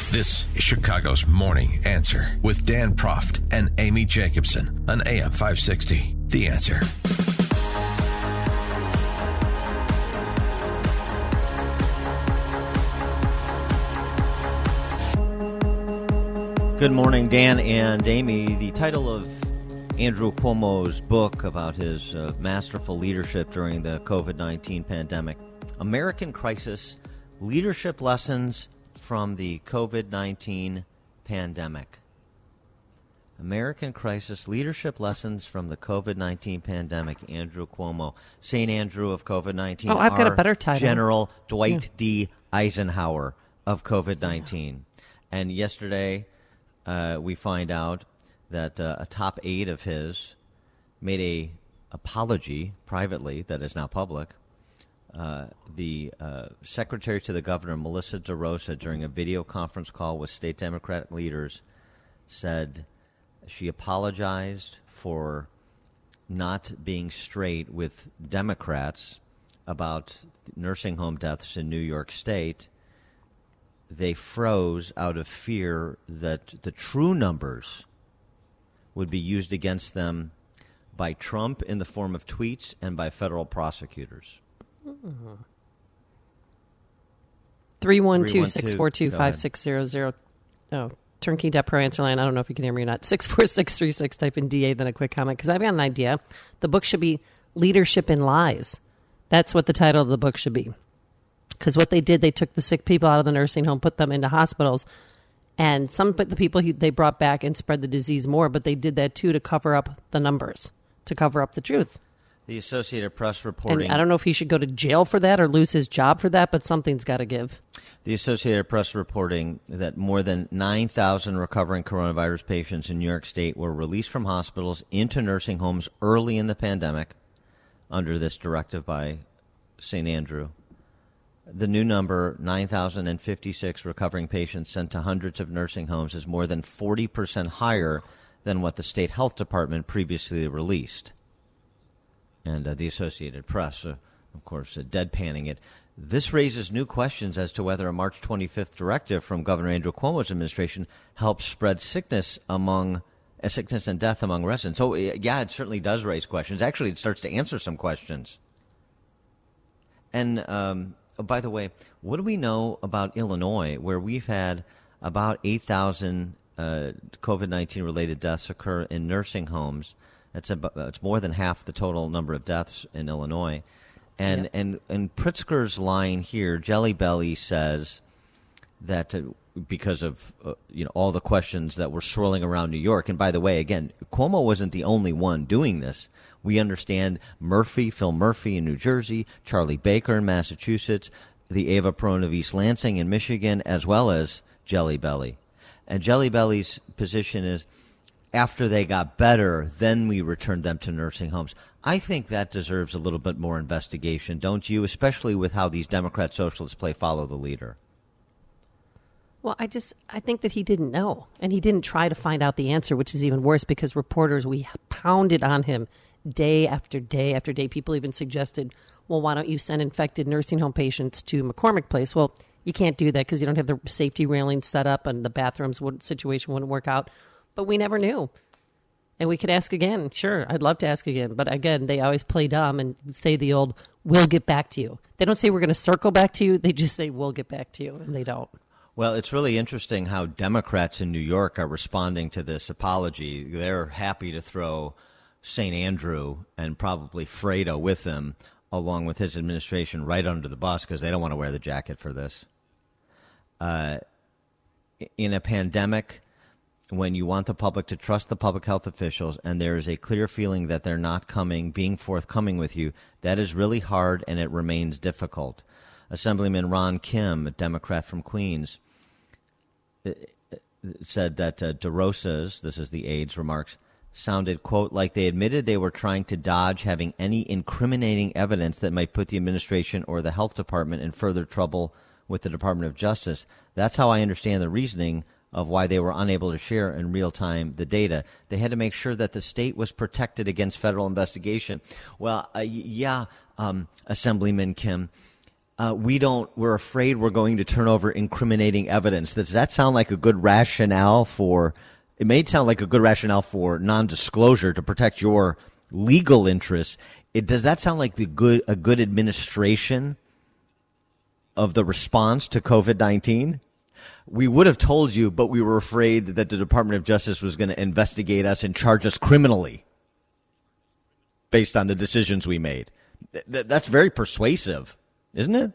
This is Chicago's Morning Answer with Dan Proft and Amy Jacobson on AM 560. The Answer. Good morning, Dan and Amy. The title of Andrew Cuomo's book about his masterful leadership during the COVID-19 pandemic, American Crisis, Leadership Lessons from the COVID-19 Pandemic. American Crisis, Leadership Lessons from the COVID-19 Pandemic. Andrew Cuomo, St. Andrew of COVID-19. Oh, I've got a better title. General Dwight D. Eisenhower of COVID-19. And yesterday, we find out that a top aide of his made a apology privately that is now public. The secretary to the governor, Melissa DeRosa, during a video conference call with state Democratic leaders, said she apologized for not being straight with Democrats about nursing home deaths in New York State. They froze out of fear that the true numbers would be used against them by Trump in the form of tweets and by federal prosecutors. 312-642-5600. Oh, Turnkey Debt Pro Answer Line. I don't know if you can hear me or not. 64636. Type in DA, then a quick comment, because I've got an idea. The book should be Leadership in Lies. That's what the title of the book should be. Because what they did, they took the sick people out of the nursing home, put them into hospitals, and some put the people they brought back and spread the disease more, but they did that too to cover up the numbers, to cover up the truth. The Associated Press reporting... And I don't know if he should go to jail for that or lose his job for that, but something's got to give. The Associated Press reporting that more than 9,000 recovering coronavirus patients in New York State were released from hospitals into nursing homes early in the pandemic under this directive by St. Andrew. The new number, 9,056 recovering patients sent to hundreds of nursing homes, is more than 40% higher than what the state health department previously released. And the Associated Press, of course, deadpanning it. This raises new questions as to whether a March 25th directive from Governor Andrew Cuomo's administration helps spread sickness and death among residents. So, yeah, it certainly does raise questions. Actually, it starts to answer some questions. And... by the way, what do we know about Illinois, where we've had about 8,000 COVID-19 related deaths occur in nursing homes? It's more than half the total number of deaths in Illinois. And Pritzker's line here, Jelly Belly says that because of all the questions that were swirling around New York. And by the way, again, Cuomo wasn't the only one doing this. We understand Phil Murphy in New Jersey, Charlie Baker in Massachusetts, the Ava Peron of East Lansing in Michigan, as well as Jelly Belly. And Jelly Belly's position is, after they got better, then we returned them to nursing homes. I think that deserves a little bit more investigation, don't you? Especially with how these Democrat socialists play follow the leader. Well, I think that he didn't know, and he didn't try to find out the answer, which is even worse because reporters, we pounded on him day after day after day. People even suggested, well, why don't you send infected nursing home patients to McCormick Place? Well, you can't do that because you don't have the safety railings set up and the bathrooms situation wouldn't work out. But we never knew. And we could ask again. Sure, I'd love to ask again. But again, they always play dumb and say the old, we'll get back to you. They don't say we're going to circle back to you. They just say, we'll get back to you. And they don't. Well, it's really interesting how Democrats in New York are responding to this apology. They're happy to throw St. Andrew and probably Fredo with him, along with his administration, right under the bus because they don't want to wear the jacket for this. In a pandemic, when you want the public to trust the public health officials and there is a clear feeling that they're not being forthcoming with you, that is really hard and it remains difficult. Assemblyman Ron Kim, a Democrat from Queens, said that DeRosa's, this is the aide's remarks, sounded, quote, like they admitted they were trying to dodge having any incriminating evidence that might put the administration or the health department in further trouble with the Department of Justice. That's how I understand the reasoning of why they were unable to share in real time the data. They had to make sure that the state was protected against federal investigation. Well, Assemblyman Kim, we're afraid we're going to turn over incriminating evidence. Does that sound like a good rationale for, it may sound like a good rationale for non-disclosure to protect your legal interests. Does that sound like a good administration of the response to COVID-19? We would have told you, but we were afraid that the Department of Justice was going to investigate us and charge us criminally based on the decisions we made. That's very persuasive, isn't it?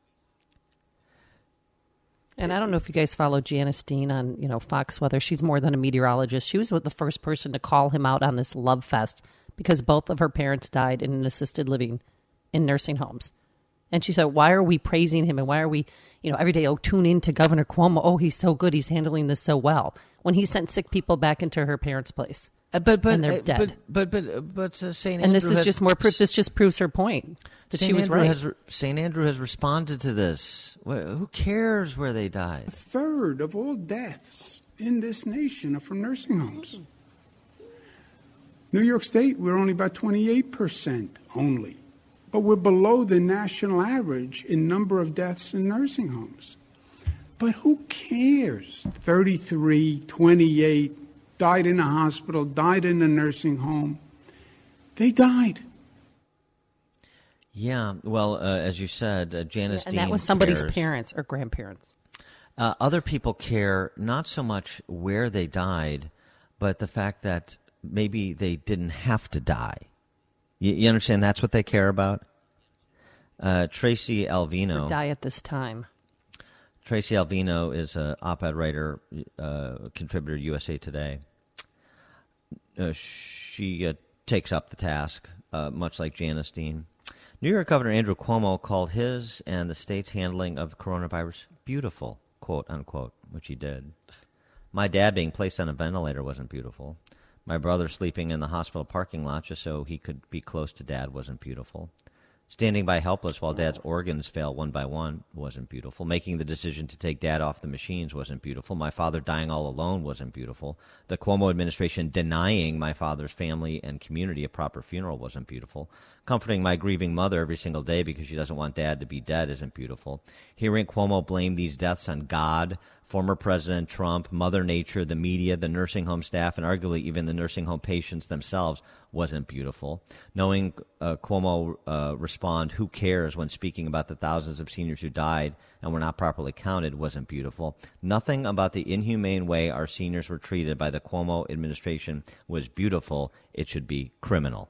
And I don't know if you guys follow Janice Dean on, Fox Weather. She's more than a meteorologist. She was the first person to call him out on this love fest because both of her parents died in an assisted living in nursing homes. And she said, why are we praising him? And why are we, every day, tune in to Governor Cuomo. Oh, he's so good. He's handling this so well. When he sent sick people back into her parents' place. And they're dead. But St. Andrew. And this is just more proof. This just proves her point that she was right. St. Andrew has responded to this. Who cares where they died? A third of all deaths in this nation are from nursing homes. New York State, we're only about 28% only. But we're below the national average in number of deaths in nursing homes. But who cares? 33, 28, died in a hospital, died in a nursing home. They died. Yeah, well, as you said, Janice Dean and that was somebody's cares. Parents or grandparents. Other people care not so much where they died, but the fact that maybe they didn't have to die. You understand? That's what they care about. Tracy Alvino. Or die at this time. Tracy Alvino is an op-ed writer, contributor to USA Today. She takes up the task, much like Janice Dean. New York Governor Andrew Cuomo called his and the state's handling of coronavirus beautiful, quote unquote, which he did. My dad being placed on a ventilator wasn't beautiful. My brother sleeping in the hospital parking lot just so he could be close to Dad wasn't beautiful. Standing by helpless while Dad's organs fail one by one wasn't beautiful. Making the decision to take Dad off the machines wasn't beautiful. My father dying all alone wasn't beautiful. The Cuomo administration denying my father's family and community a proper funeral wasn't beautiful. Comforting my grieving mother every single day because she doesn't want Dad to be dead isn't beautiful. Hearing Cuomo blame these deaths on God, former President Trump, Mother Nature, the media, the nursing home staff, and arguably even the nursing home patients themselves wasn't beautiful. Knowing Cuomo respond, who cares, when speaking about the thousands of seniors who died and were not properly counted wasn't beautiful. Nothing about the inhumane way our seniors were treated by the Cuomo administration was beautiful. It should be criminal.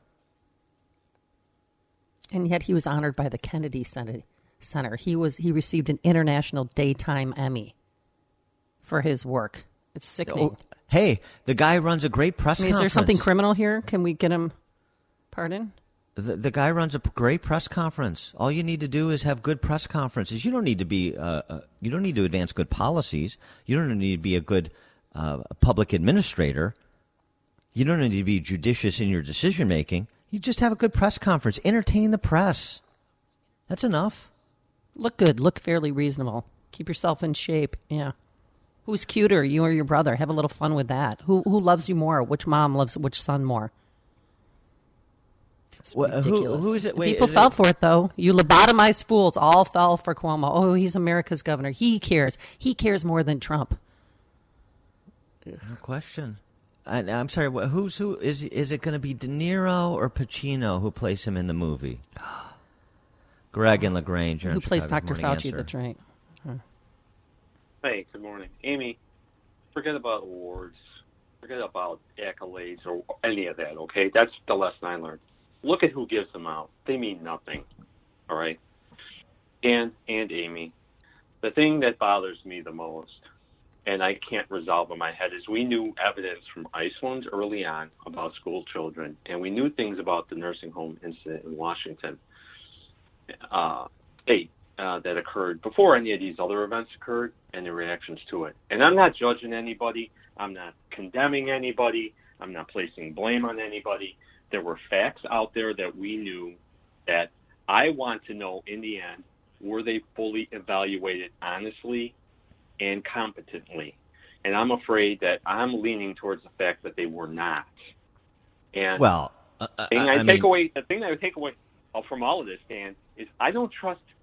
And yet he was honored by the Kennedy Center. He received an International Daytime Emmy for his work. It's sickening. Oh, hey, the guy runs a great press conference. Is there something criminal here? Can we get him pardon? The guy runs a great press conference. All you need to do is have good press conferences. You don't need to be. You don't need to advance good policies. You don't need to be a good public administrator. You don't need to be judicious in your decision making. You just have a good press conference. Entertain the press. That's enough. Look good. Look fairly reasonable. Keep yourself in shape. Yeah. Who's cuter, you or your brother? Have a little fun with that. Who loves you more? Which mom loves which son more? It's ridiculous. Who is it? Wait, people fell for it, though. You lobotomized fools all fell for Cuomo. Oh, he's America's governor. He cares. He cares more than Trump. No question. I'm sorry. Who is it going to be? De Niro or Pacino who plays him in the movie? Greg and LaGrange. Who plays Dr. Fauci? That's right. Hey, good morning. Amy, forget about awards. Forget about accolades or any of that, okay? That's the lesson I learned. Look at who gives them out. They mean nothing, all right? And Amy, the thing that bothers me the most, and I can't resolve in my head, is we knew evidence from Iceland early on about school children, and we knew things about the nursing home incident in Washington State that occurred before any of these other events occurred and the reactions to it. And I'm not judging anybody. I'm not condemning anybody. I'm not placing blame on anybody. There were facts out there that we knew that I want to know in the end, were they fully evaluated honestly and competently? And I'm afraid that I'm leaning towards the fact that they were not. And well, the thing I would take away from all of this, Dan, is I don't trust a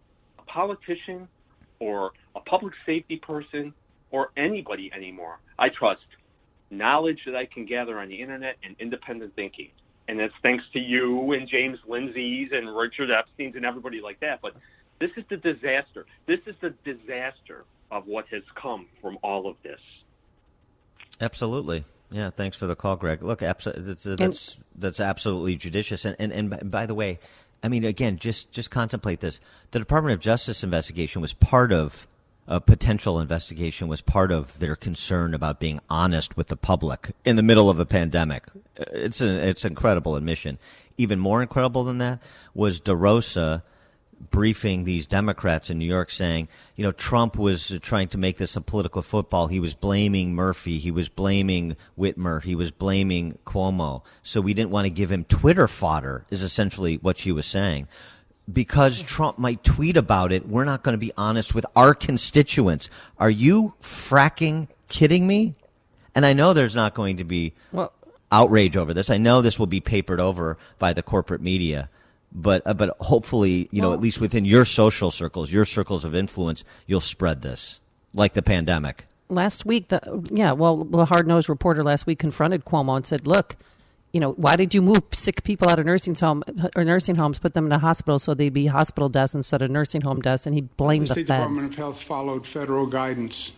politician or a public safety person or anybody anymore. I trust knowledge that I can gather on the internet and independent thinking. And that's thanks to you and James Lindsay's and Richard Epstein's and everybody like that. But this is the disaster. This is the disaster of what has come from all of this. Absolutely. Yeah, thanks for the call, Greg. Look, that's absolutely judicious. And by the way, I mean, again, just contemplate this. The Department of Justice investigation was part of a potential investigation, was part of their concern about being honest with the public in the middle of a pandemic. It's an incredible admission. Even more incredible than that was DeRosa briefing these Democrats in New York saying, Trump was trying to make this a political football. He was blaming Murphy. He was blaming Whitmer. He was blaming Cuomo. So we didn't want to give him Twitter fodder, is essentially what she was saying. Because Trump might tweet about it, we're not going to be honest with our constituents. Are you fracking kidding me? And I know there's not going to be outrage over this. I know this will be papered over by the corporate media. But hopefully, at least within your social circles, your circles of influence, you'll spread this, like the pandemic. Last week, the hard-nosed reporter last week confronted Cuomo and said, look, why did you move sick people out of nursing homes, put them in a hospital so they'd be hospital deaths instead of nursing home deaths? And he blamed the feds. The State Department of Health followed federal guidance.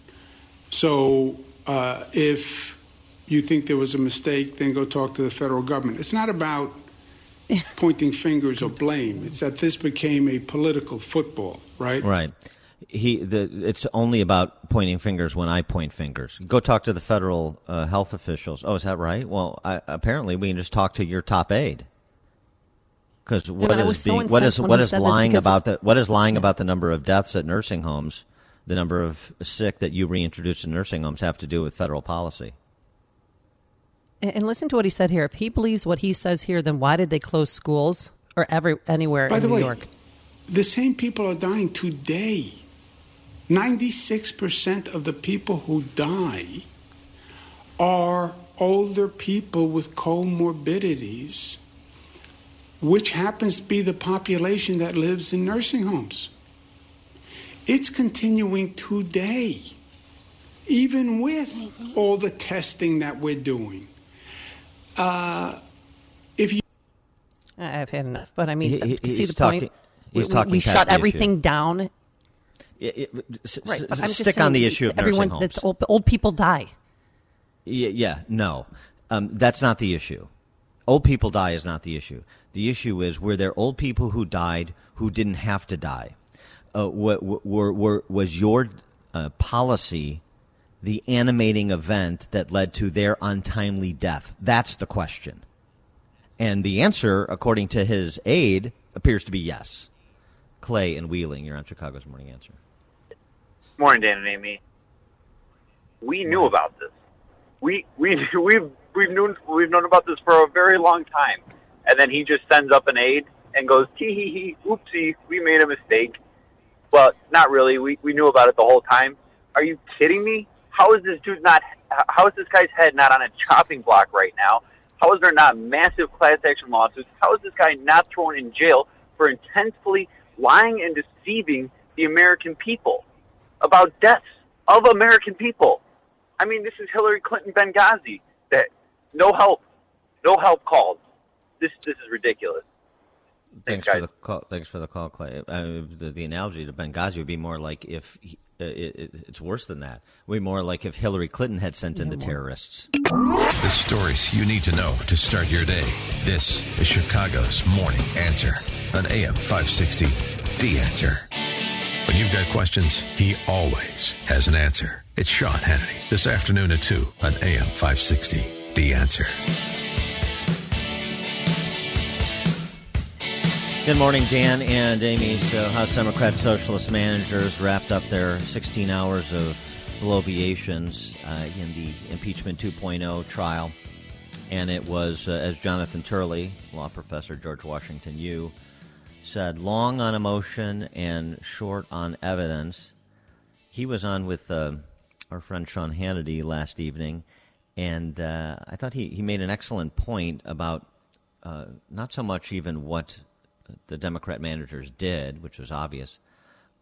So if you think there was a mistake, then go talk to the federal government. It's not about pointing fingers or blame. It's that this became a political football, right? Right. It's only about pointing fingers when I point fingers. Go talk to the federal health officials. Oh, is that right? Well, apparently we can just talk to your top aide. Because what is lying about the number of deaths at nursing homes, the number of sick that you reintroduce in nursing homes, have to do with federal policy? And listen to what he said here. If he believes what he says here, then why did they close schools or anywhere in New York? The same people are dying today. 96% of the people who die are older people with comorbidities, which happens to be the population that lives in nursing homes. It's continuing today, even with all the testing that we're doing. I've had enough, but I mean, see the point? We shut everything down. Right, but I'm stick on the issue of nursing homes. Old people die. No. That's not the issue. Old people die is not the issue. The issue is, were there old people who died who didn't have to die? Was your policy the animating event that led to their untimely death? That's the question. And the answer, according to his aide, appears to be yes. Clay and Wheeling, you're on Chicago's Morning Answer. Morning, Dan and Amy. We knew about this. We've known about this for a very long time. And then he just sends up an aide and goes, tee-hee-hee, oopsie, we made a mistake. Well, not really. We knew about it the whole time. Are you kidding me? How is this guy's head not on a chopping block right now? How is there not massive class action lawsuits? How is this guy not thrown in jail for intensely lying and deceiving the American people about deaths of American people? I mean, this is Hillary Clinton Benghazi. That no help called. This is ridiculous. Thanks for the call, Clay. The analogy to Benghazi would be more like if it's worse than that. It would be more like if Hillary Clinton had sent in the terrorists. The stories you need to know to start your day. This is Chicago's Morning Answer on AM 560. The Answer. When you've got questions, he always has an answer. It's Sean Hannity this afternoon at 2 on AM 560. The Answer. Good morning, Dan and Amy. So House Democrat Socialist managers wrapped up their 16 hours of bloviations in the impeachment 2.0 trial. And it was, as Jonathan Turley, law professor, George Washington U, said, long on emotion and short on evidence. He was on with our friend Sean Hannity last evening, and I thought he made an excellent point about not so much even what the Democrat managers did, which was obvious,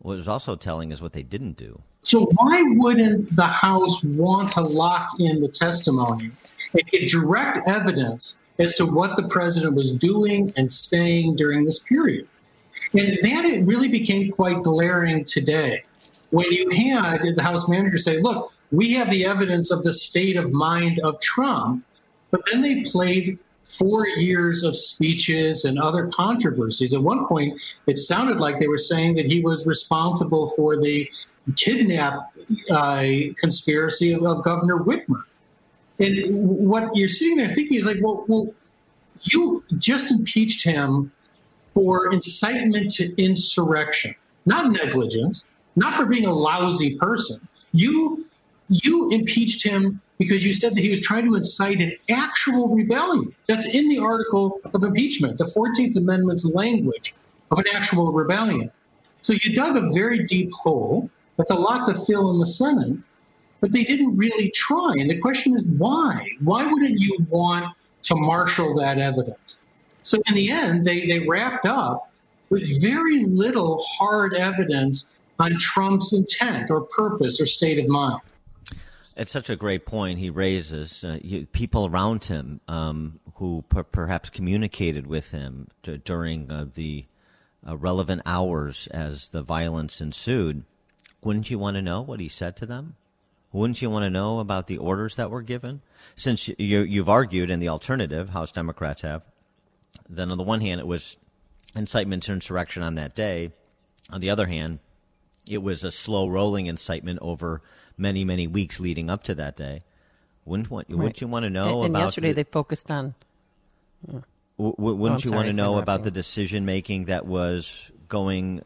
what was also telling is what they didn't do. So why wouldn't the House want to lock in the testimony and get direct evidence as to what the president was doing and saying during this period? And that it really became quite glaring today when you had the House manager say, look, we have the evidence of the state of mind of Trump, but then they played 4 years of speeches and other controversies. At one point, it sounded like they were saying that he was responsible for the kidnap conspiracy of Governor Whitmer. And what you're sitting there thinking is like, well, you just impeached him for incitement to insurrection, not negligence, not for being a lousy person. You impeached him because you said that he was trying to incite an actual rebellion. That's in the article of impeachment, the 14th Amendment's language of an actual rebellion. So you dug a very deep hole. That's a lot to fill in the Senate, but they didn't really try. And the question is why? Why wouldn't you want to marshal that evidence? So in the end, they wrapped up with very little hard evidence on Trump's intent or purpose or state of mind. It's such a great point he raises. People around him who perhaps communicated with him during the relevant hours as the violence ensued. Wouldn't you want to know what he said to them? Wouldn't you want to know about the orders that were given? Since you've argued in the alternative, House Democrats have, then on the one hand it was incitement to insurrection on that day. On the other hand, it was a slow-rolling incitement over many, many weeks leading up to that day. Wouldn't you want to know and about yesterday they focused on... Wouldn't you want to know about the decision-making that was going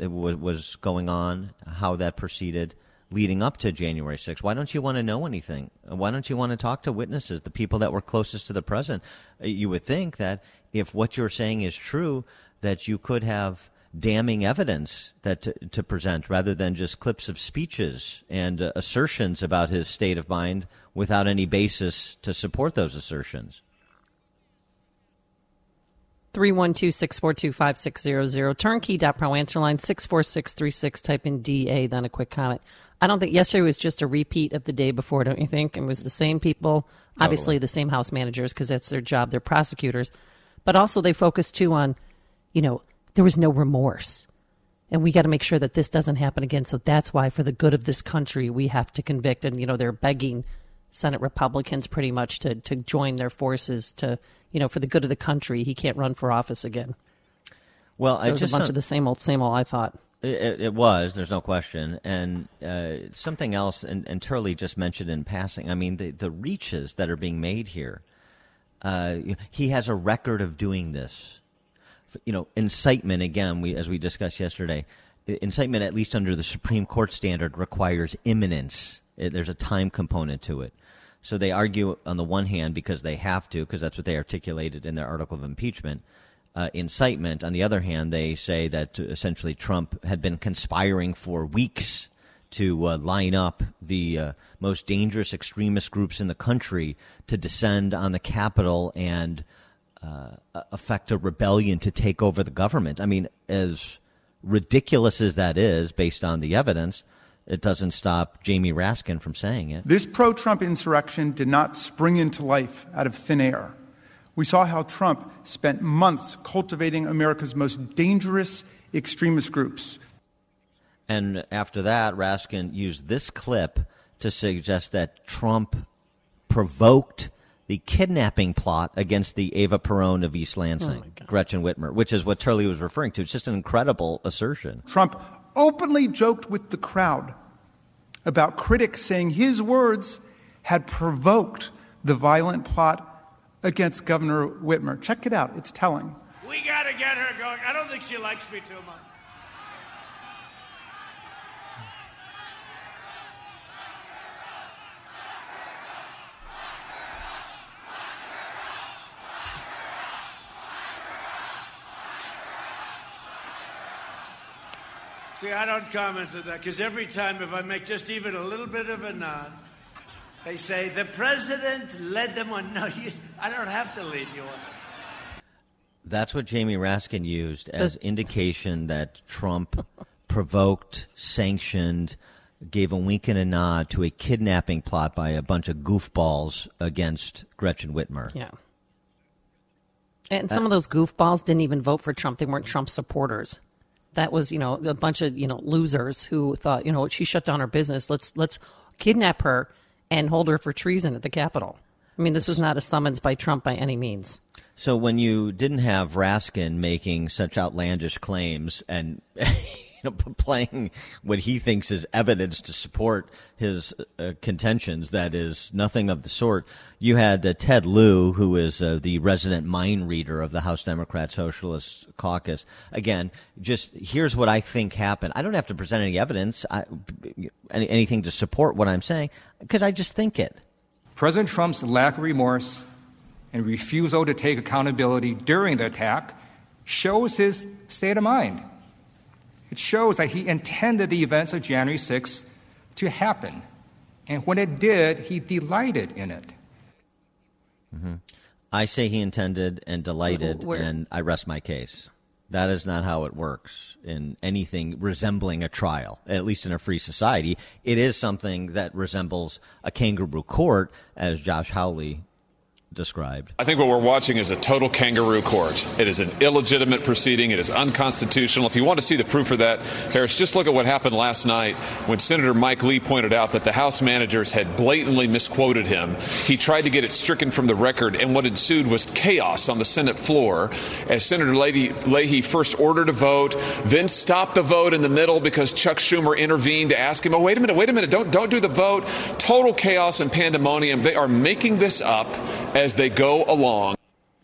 on, how that proceeded leading up to January 6th? Why don't you want to know anything? Why don't you want to talk to witnesses, the people that were closest to the president? You would think that if what you're saying is true, that you could have damning evidence that to present rather than just clips of speeches and assertions about his state of mind without any basis to support those assertions. 312-642-5600. Turnkey.pro answer line 64636. Type in DA, then a quick comment. I don't think yesterday was just a repeat of the day before, don't you think? It was the same people, obviously the same House managers because that's their job, they're prosecutors. But also they focused too on, there was no remorse. And we got to make sure that this doesn't happen again. So that's why for the good of this country, we have to convict. And, they're begging Senate Republicans pretty much to join their forces to, for the good of the country. He can't run for office again. Well, so it was a bunch of the same old, I thought. It was, there's no question. And something else, and Turley just mentioned in passing, I mean, the reaches that are being made here. He has a record of doing this. Incitement, again, as we discussed yesterday, incitement, at least under the Supreme Court standard, requires imminence. There's a time component to it. So they argue on the one hand because they have to, because that's what they articulated in their article of impeachment, incitement. On the other hand, they say that essentially Trump had been conspiring for weeks to line up the most dangerous extremist groups in the country to descend on the Capitol and affect a rebellion to take over the government. I mean, as ridiculous as that is, based on the evidence, it doesn't stop Jamie Raskin from saying it. This pro-Trump insurrection did not spring into life out of thin air. We saw how Trump spent months cultivating America's most dangerous extremist groups. And after that, Raskin used this clip to suggest that Trump provoked the kidnapping plot against the Eva Peron of East Lansing, Gretchen Whitmer, which is what Turley was referring to. It's just an incredible assertion. Trump openly joked with the crowd about critics saying his words had provoked the violent plot against Governor Whitmer. Check it out. It's telling. We got to get her going. I don't think she likes me too much. See, I don't comment on that because every time if I make just even a little bit of a nod, they say, the president led them on. No, I don't have to lead you on. That's what Jamie Raskin used as indication that Trump provoked, sanctioned, gave a wink and a nod to a kidnapping plot by a bunch of goofballs against Gretchen Whitmer. Yeah. And some of those goofballs didn't even vote for Trump. They weren't Trump supporters. That was, a bunch of, losers who thought, she shut down her business. Let's kidnap her and hold her for treason at the Capitol. I mean, this was not a summons by Trump by any means. So when you didn't have Raskin making such outlandish claims and playing what he thinks is evidence to support his contentions, that is nothing of the sort, you had Ted Lieu, who is the resident mind reader of the House Democrat Socialist Caucus. Again, just here's what I think happened. I don't have to present any evidence, anything to support what I'm saying, because I just think it. President Trump's lack of remorse and refusal to take accountability during the attack shows his state of mind. It shows that he intended the events of January 6th to happen. And when it did, he delighted in it. Mm-hmm. I say he intended and delighted, and I rest my case. That is not how it works in anything resembling a trial, at least in a free society. It is something that resembles a kangaroo court, as Josh Hawley described. I think what we're watching is a total kangaroo court. It is an illegitimate proceeding. It is unconstitutional. If you want to see the proof of that, Harris, just look at what happened last night when Senator Mike Lee pointed out that the House managers had blatantly misquoted him. He tried to get it stricken from the record, and what ensued was chaos on the Senate floor as Senator Leahy first ordered a vote, then stopped the vote in the middle because Chuck Schumer intervened to ask him, wait a minute, don't do the vote. Total chaos and pandemonium. They are making this up as they go along.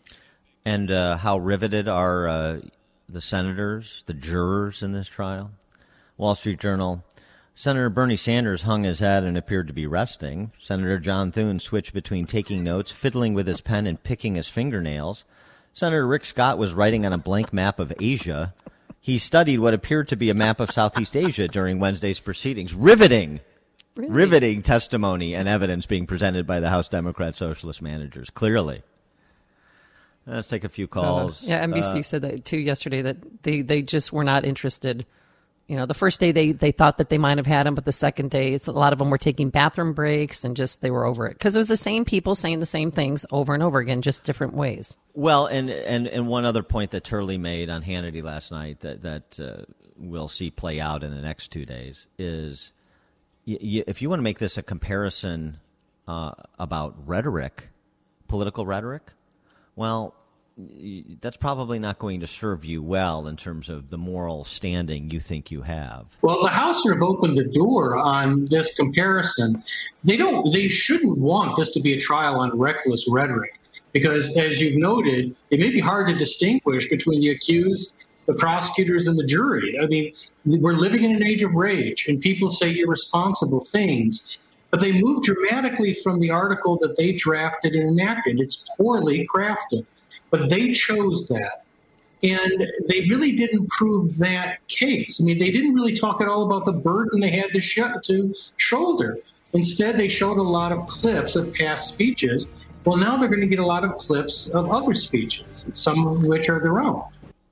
And how riveted are the senators, the jurors in this trial? Wall Street Journal. Senator Bernie Sanders hung his head and appeared to be resting. Senator John Thune switched between taking notes, fiddling with his pen, and picking his fingernails. Senator Rick Scott was writing on a blank map of Asia. He studied what appeared to be a map of Southeast Asia during Wednesday's proceedings. Riveting! Really? Riveting testimony and evidence being presented by the House Democrat Socialist managers, clearly. Let's take a few calls. Yeah, NBC said that too yesterday, that they just were not interested. The first day they thought that they might have had him, but the second day a lot of them were taking bathroom breaks and just they were over it. Because it was the same people saying the same things over and over again, just different ways. Well, and one other point that Turley made on Hannity last night that we'll see play out in the next 2 days is, if you want to make this a comparison about rhetoric, political rhetoric, well, that's probably not going to serve you well in terms of the moral standing you think you have. Well, the House sort of opened the door on this comparison. They shouldn't want this to be a trial on reckless rhetoric because, as you've noted, it may be hard to distinguish between the accused, the prosecutors, and the jury. I mean, we're living in an age of rage, and people say irresponsible things, but they move dramatically from the article that they drafted and enacted. It's poorly crafted, but they chose that. And they really didn't prove that case. I mean, they didn't really talk at all about the burden they had to shoulder. Instead, they showed a lot of clips of past speeches. Well, now they're going to get a lot of clips of other speeches, some of which are their own.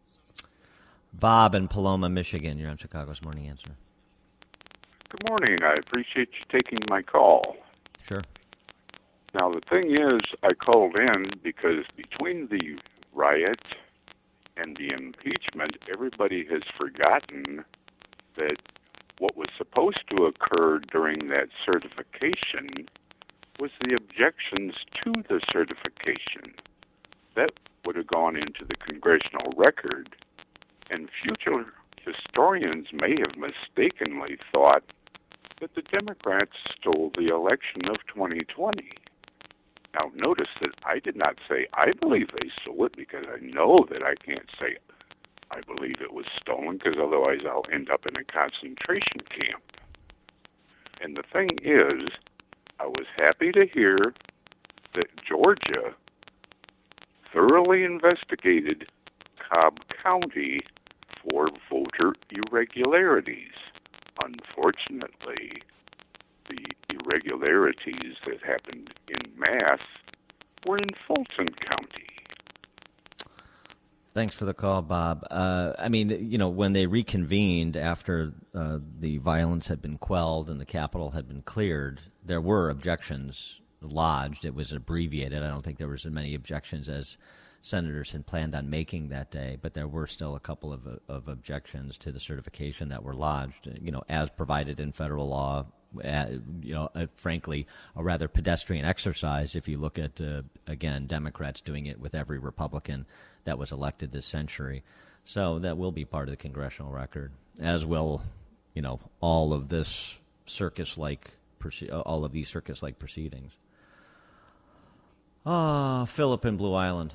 Bob in Paloma, Michigan. You're on Chicago's Morning Answer. Good morning. I appreciate you taking my call. Sure. Now, the thing is, I called in because between the riot and the impeachment, everybody has forgotten that what was supposed to occur during that certification was the objections to the certification. That would have gone into the congressional record, and future historians may have mistakenly thought that the Democrats stole the election of 2020. Now, notice that I did not say I believe they stole it because I know that I can't say I believe it was stolen because otherwise I'll end up in a concentration camp. And the thing is, I was happy to hear that Georgia thoroughly investigated Cobb County for voter irregularities. Unfortunately, the irregularities that happened in mass were in Fulton County. Thanks for the call, Bob. I mean, when they reconvened after the violence had been quelled and the Capitol had been cleared, there were objections lodged. It was abbreviated. I don't think there was as many objections as senators had planned on making that day, but there were still a couple of objections to the certification that were lodged, as provided in federal law. Frankly, a rather pedestrian exercise if you look at, again, Democrats doing it with every Republican that was elected this century. So that will be part of the congressional record, as will, all of this circus-like, all of these circus-like proceedings. Philip in Blue Island.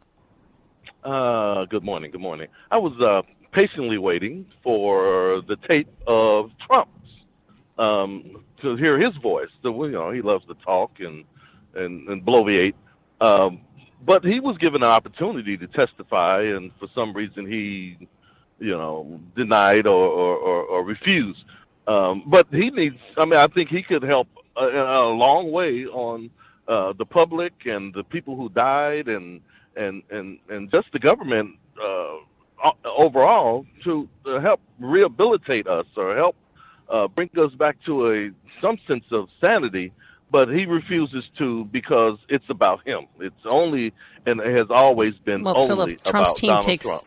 Good morning. I was patiently waiting for the tape of Trump's to hear his voice. So, he loves to talk and bloviate. But he was given an opportunity to testify, and for some reason he, denied or refused. But he needs. I think he could help a long way on the public and the people who died and just the government overall to help rehabilitate us or help bring us back to some sense of sanity. But he refuses to because it's about him. It's only, and it has always been only Philip, Trump's about team Donald Trump.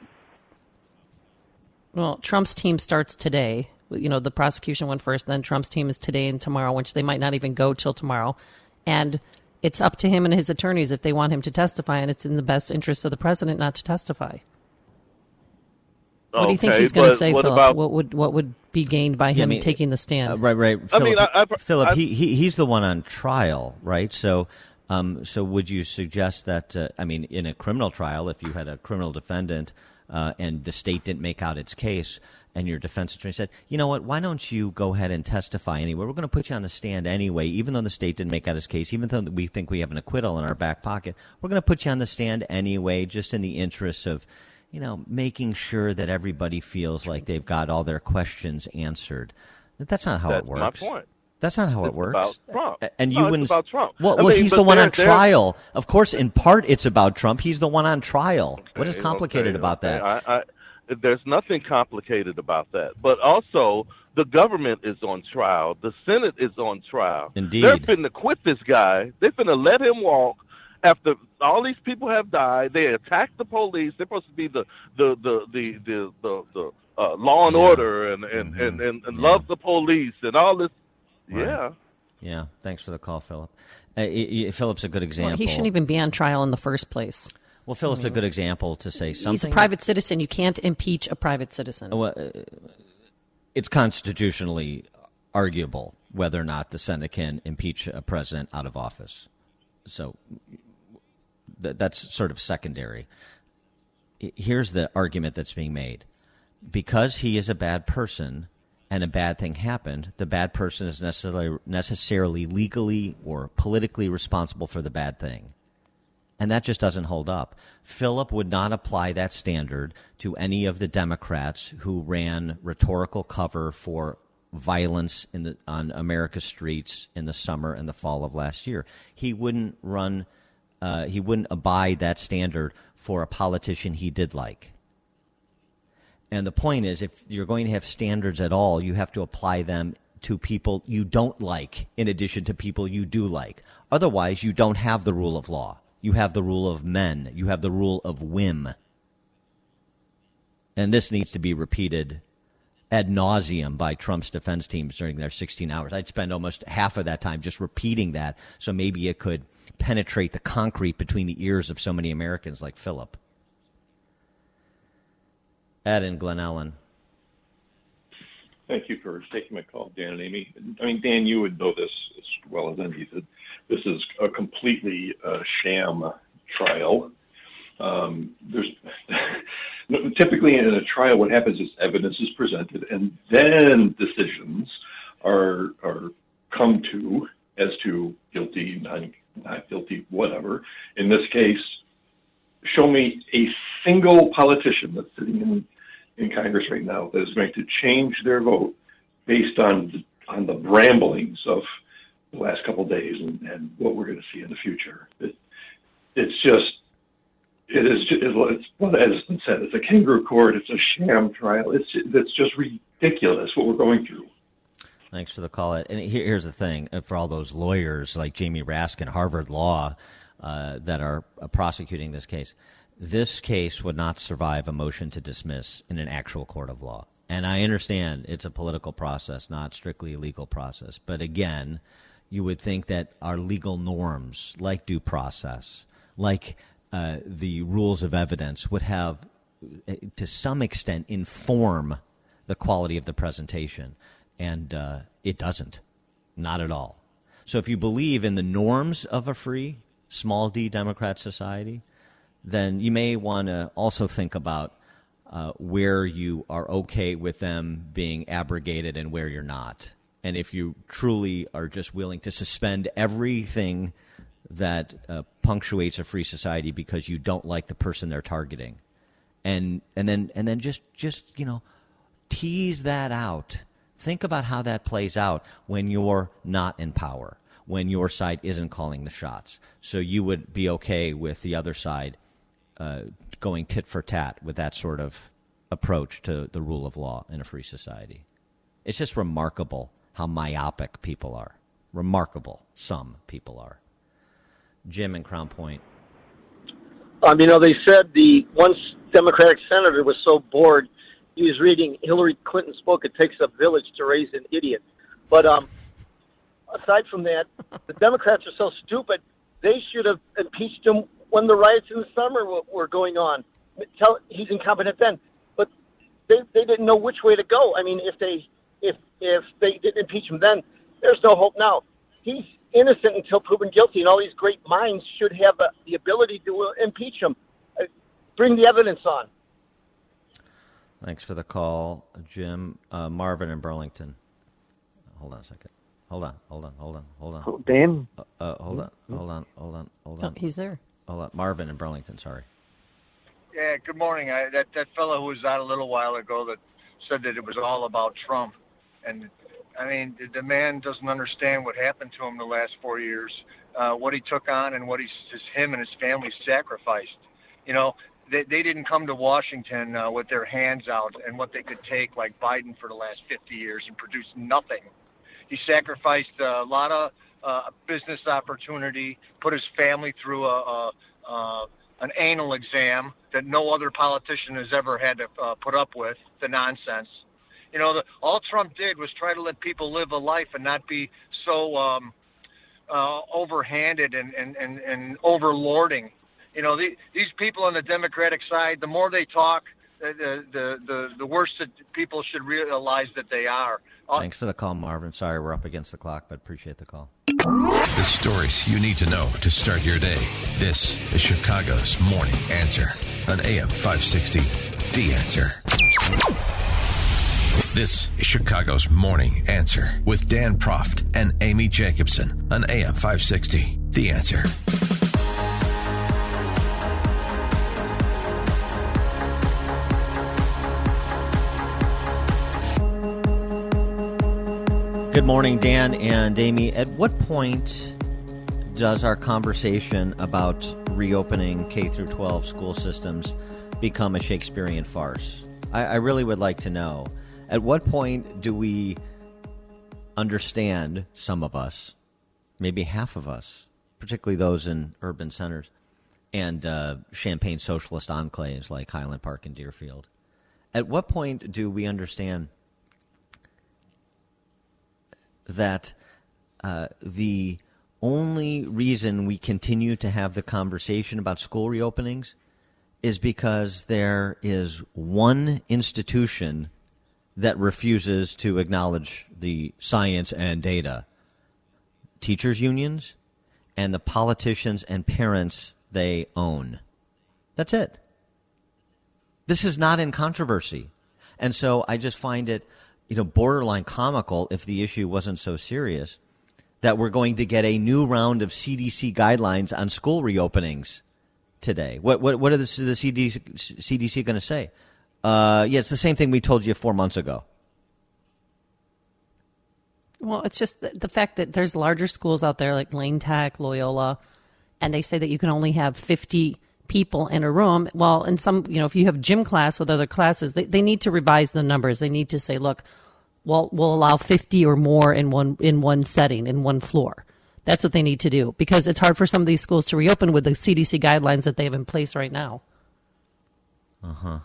Well, Trump's team starts today. The prosecution went first, then Trump's team is today and tomorrow, which they might not even go till tomorrow. And it's up to him and his attorneys if they want him to testify, and it's in the best interest of the president not to testify. What do you think he's going to say, Philip? What would be gained by him taking the stand? Right. Philip, he's the one on trial, right? So would you suggest that, in a criminal trial, if you had a criminal defendant and the state didn't make out its case, and your defense attorney said, you know what, why don't you go ahead and testify anyway? We're going to put you on the stand anyway, even though the state didn't make out its case, even though we think we have an acquittal in our back pocket. We're going to put you on the stand anyway, just in the interest of, making sure that everybody feels like they've got all their questions answered. That's not how it works. That's my point. That's not how it works. About Trump. And you wouldn't. It's about Trump. Well, he's the one on trial. Of course, in part, it's about Trump. He's the one on trial. What is complicated about that? There's nothing complicated about that. But also, the government is on trial. The Senate is on trial. Indeed. They're finna quit this guy. They're finna let him walk after all these people have died. They attacked the police. They're supposed to be the law and order and love the police and all this. Right. Yeah. Thanks for the call, Philip. Philip's a good example. Well, he shouldn't even be on trial in the first place. Well, Philip's a good example to say something. He's a private citizen. You can't impeach a private citizen. Well, it's constitutionally arguable whether or not the Senate can impeach a president out of office. So that's sort of secondary. Here's the argument that's being made. Because he is a bad person and a bad thing happened, the bad person is necessarily legally or politically responsible for the bad thing. And that just doesn't hold up. Philip would not apply that standard to any of the Democrats who ran rhetorical cover for violence on America's streets in the summer and the fall of last year. He wouldn't abide that standard for a politician he did like. And the point is, if you're going to have standards at all, you have to apply them to people you don't like in addition to people you do like. Otherwise, you don't have the rule of law. You have the rule of men. You have the rule of whim. And this needs to be repeated ad nauseum by Trump's defense teams during their 16 hours. I'd spend almost half of that time just repeating that, so maybe it could penetrate the concrete between the ears of so many Americans like Philip. Ed in Glen Ellen. Thank you for taking my call, Dan and Amy. Dan, you would know this as well as any. This is a completely sham trial. There's typically in a trial, what happens is evidence is presented, and then decisions are come to as to guilty, not guilty, whatever. In this case, show me a single politician that's sitting in Congress right now that is going to change their vote based on the bramblings of the last couple of days and what we're going to see in the future. It's it is, as has been said, it's a kangaroo court. It's a sham trial. It's just ridiculous what we're going through. Thanks for the call. And here's the thing, for all those lawyers like Jamie Raskin, Harvard Law, that are prosecuting this case would not survive a motion to dismiss in an actual court of law. And I understand it's a political process, not strictly a legal process. But again, you would think that our legal norms, like due process, like the rules of evidence, would have, to some extent, inform the quality of the presentation. And it doesn't. Not at all. So if you believe in the norms of a free, small d democrat society, then you may want to also think about where you are okay with them being abrogated and where you're not. And if you truly are just willing to suspend everything that punctuates a free society because you don't like the person they're targeting, and then just tease that out. Think about how that plays out when you're not in power, when your side isn't calling the shots. So you would be okay with the other side going tit for tat with that sort of approach to the rule of law in a free society. It's just remarkable how myopic people are. Remarkable, some people are. Jim in Crown Point. They said the one Democratic senator was so bored he was reading Hillary Clinton's book, It Takes a Village to Raise an Idiot. But aside from that, the Democrats are so stupid, they should have impeached him when the riots in the summer were going on. He's incompetent then. But they didn't know which way to go. I mean, if they didn't impeach him then, there's no hope now. He's innocent until proven guilty, and all these great minds should have the ability to impeach him. Bring the evidence on. Thanks for the call, Jim. Marvin in Burlington. Hold on a second. Hold on. Oh, Dan? Hold on. Oh, he's there. Hold on. Marvin in Burlington, sorry. Yeah, good morning. That fellow who was out a little while ago that said that it was all about Trump. And, the man doesn't understand what happened to him the last 4 years, what he took on and what him and his family sacrificed. They didn't come to Washington with their hands out and what they could take, like Biden, for the last 50 years and produce nothing. He sacrificed a lot of business opportunity, put his family through an anal exam that no other politician has ever had to put up with, the nonsense. All Trump did was try to let people live a life and not be so overhanded and overlording. These people on the Democratic side, the more they talk, the worse that people should realize that they are. Thanks for the call, Marvin. Sorry, we're up against the clock, but appreciate the call. The stories you need to know to start your day. This is Chicago's Morning Answer on AM 560. The Answer. This is Chicago's Morning Answer with Dan Proft and Amy Jacobson on AM 560. The Answer. Good morning, Dan and Amy. At what point does our conversation about reopening K through 12 school systems become a Shakespearean farce? I really would like to know. At what point do we understand, some of us, maybe half of us, particularly those in urban centers and Champaign socialist enclaves like Highland Park and Deerfield, at what point do we understand that the only reason we continue to have the conversation about school reopenings is because there is one institution that refuses to acknowledge the science and data: teachers' unions and the politicians and parents they own. That's it. This is not in controversy. And so I just find it borderline comical, if the issue wasn't so serious, that we're going to get a new round of CDC guidelines on school reopenings today. What are the CDC going to say? It's the same thing we told you 4 months ago. Well, it's just the fact that there's larger schools out there like Lane Tech, Loyola, and they say that you can only have 50 people in a room. Well, in some, if you have gym class with other classes, they need to revise the numbers. They need to say, look, we'll allow 50 or more in one setting, in one floor. That's what they need to do, because it's hard for some of these schools to reopen with the CDC guidelines that they have in place right now. Uh-huh.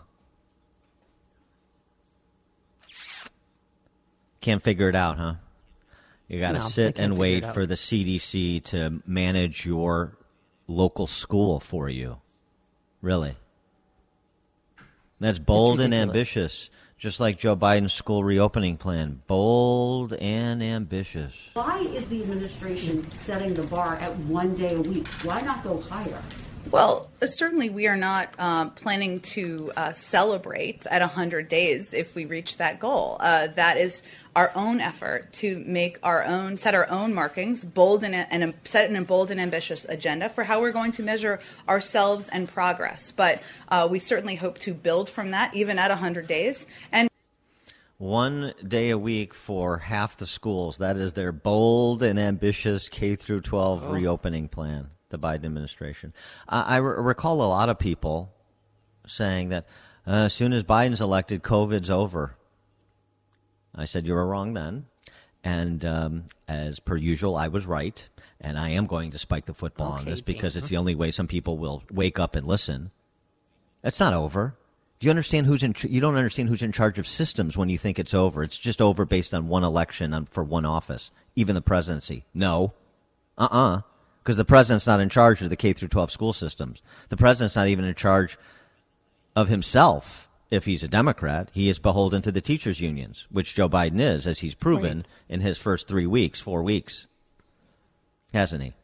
Can't figure it out, huh? You got to sit and wait for the CDC to manage your local school for you. Really. That's bold and ambitious, just like Joe Biden's school reopening plan. Bold and ambitious. Why is the administration setting the bar at 1 day a week? Why not go higher? Well, certainly we are not planning to celebrate at 100 days if we reach that goal. That is our own effort to set our own markings, set a bold and ambitious agenda for how we're going to measure ourselves and progress. But we certainly hope to build from that, even at 100 days. And 1 day a week for half the schools. That is their bold and ambitious K through 12 reopening plan, the Biden administration. I recall a lot of people saying that as soon as Biden's elected, COVID's over. I said you were wrong then, and as per usual, I was right, and I am going to spike the football on this because it's the only way some people will wake up and listen. It's not over. Do you understand you don't understand who's in charge of systems when you think it's over. It's just over based on one election for one office, even the presidency. No. Because the president's not in charge of the K through 12 school systems. The president's not even in charge of himself. If he's a Democrat, he is beholden to the teachers' unions, which Joe Biden is, as he's proven in his first 4 weeks. Hasn't he?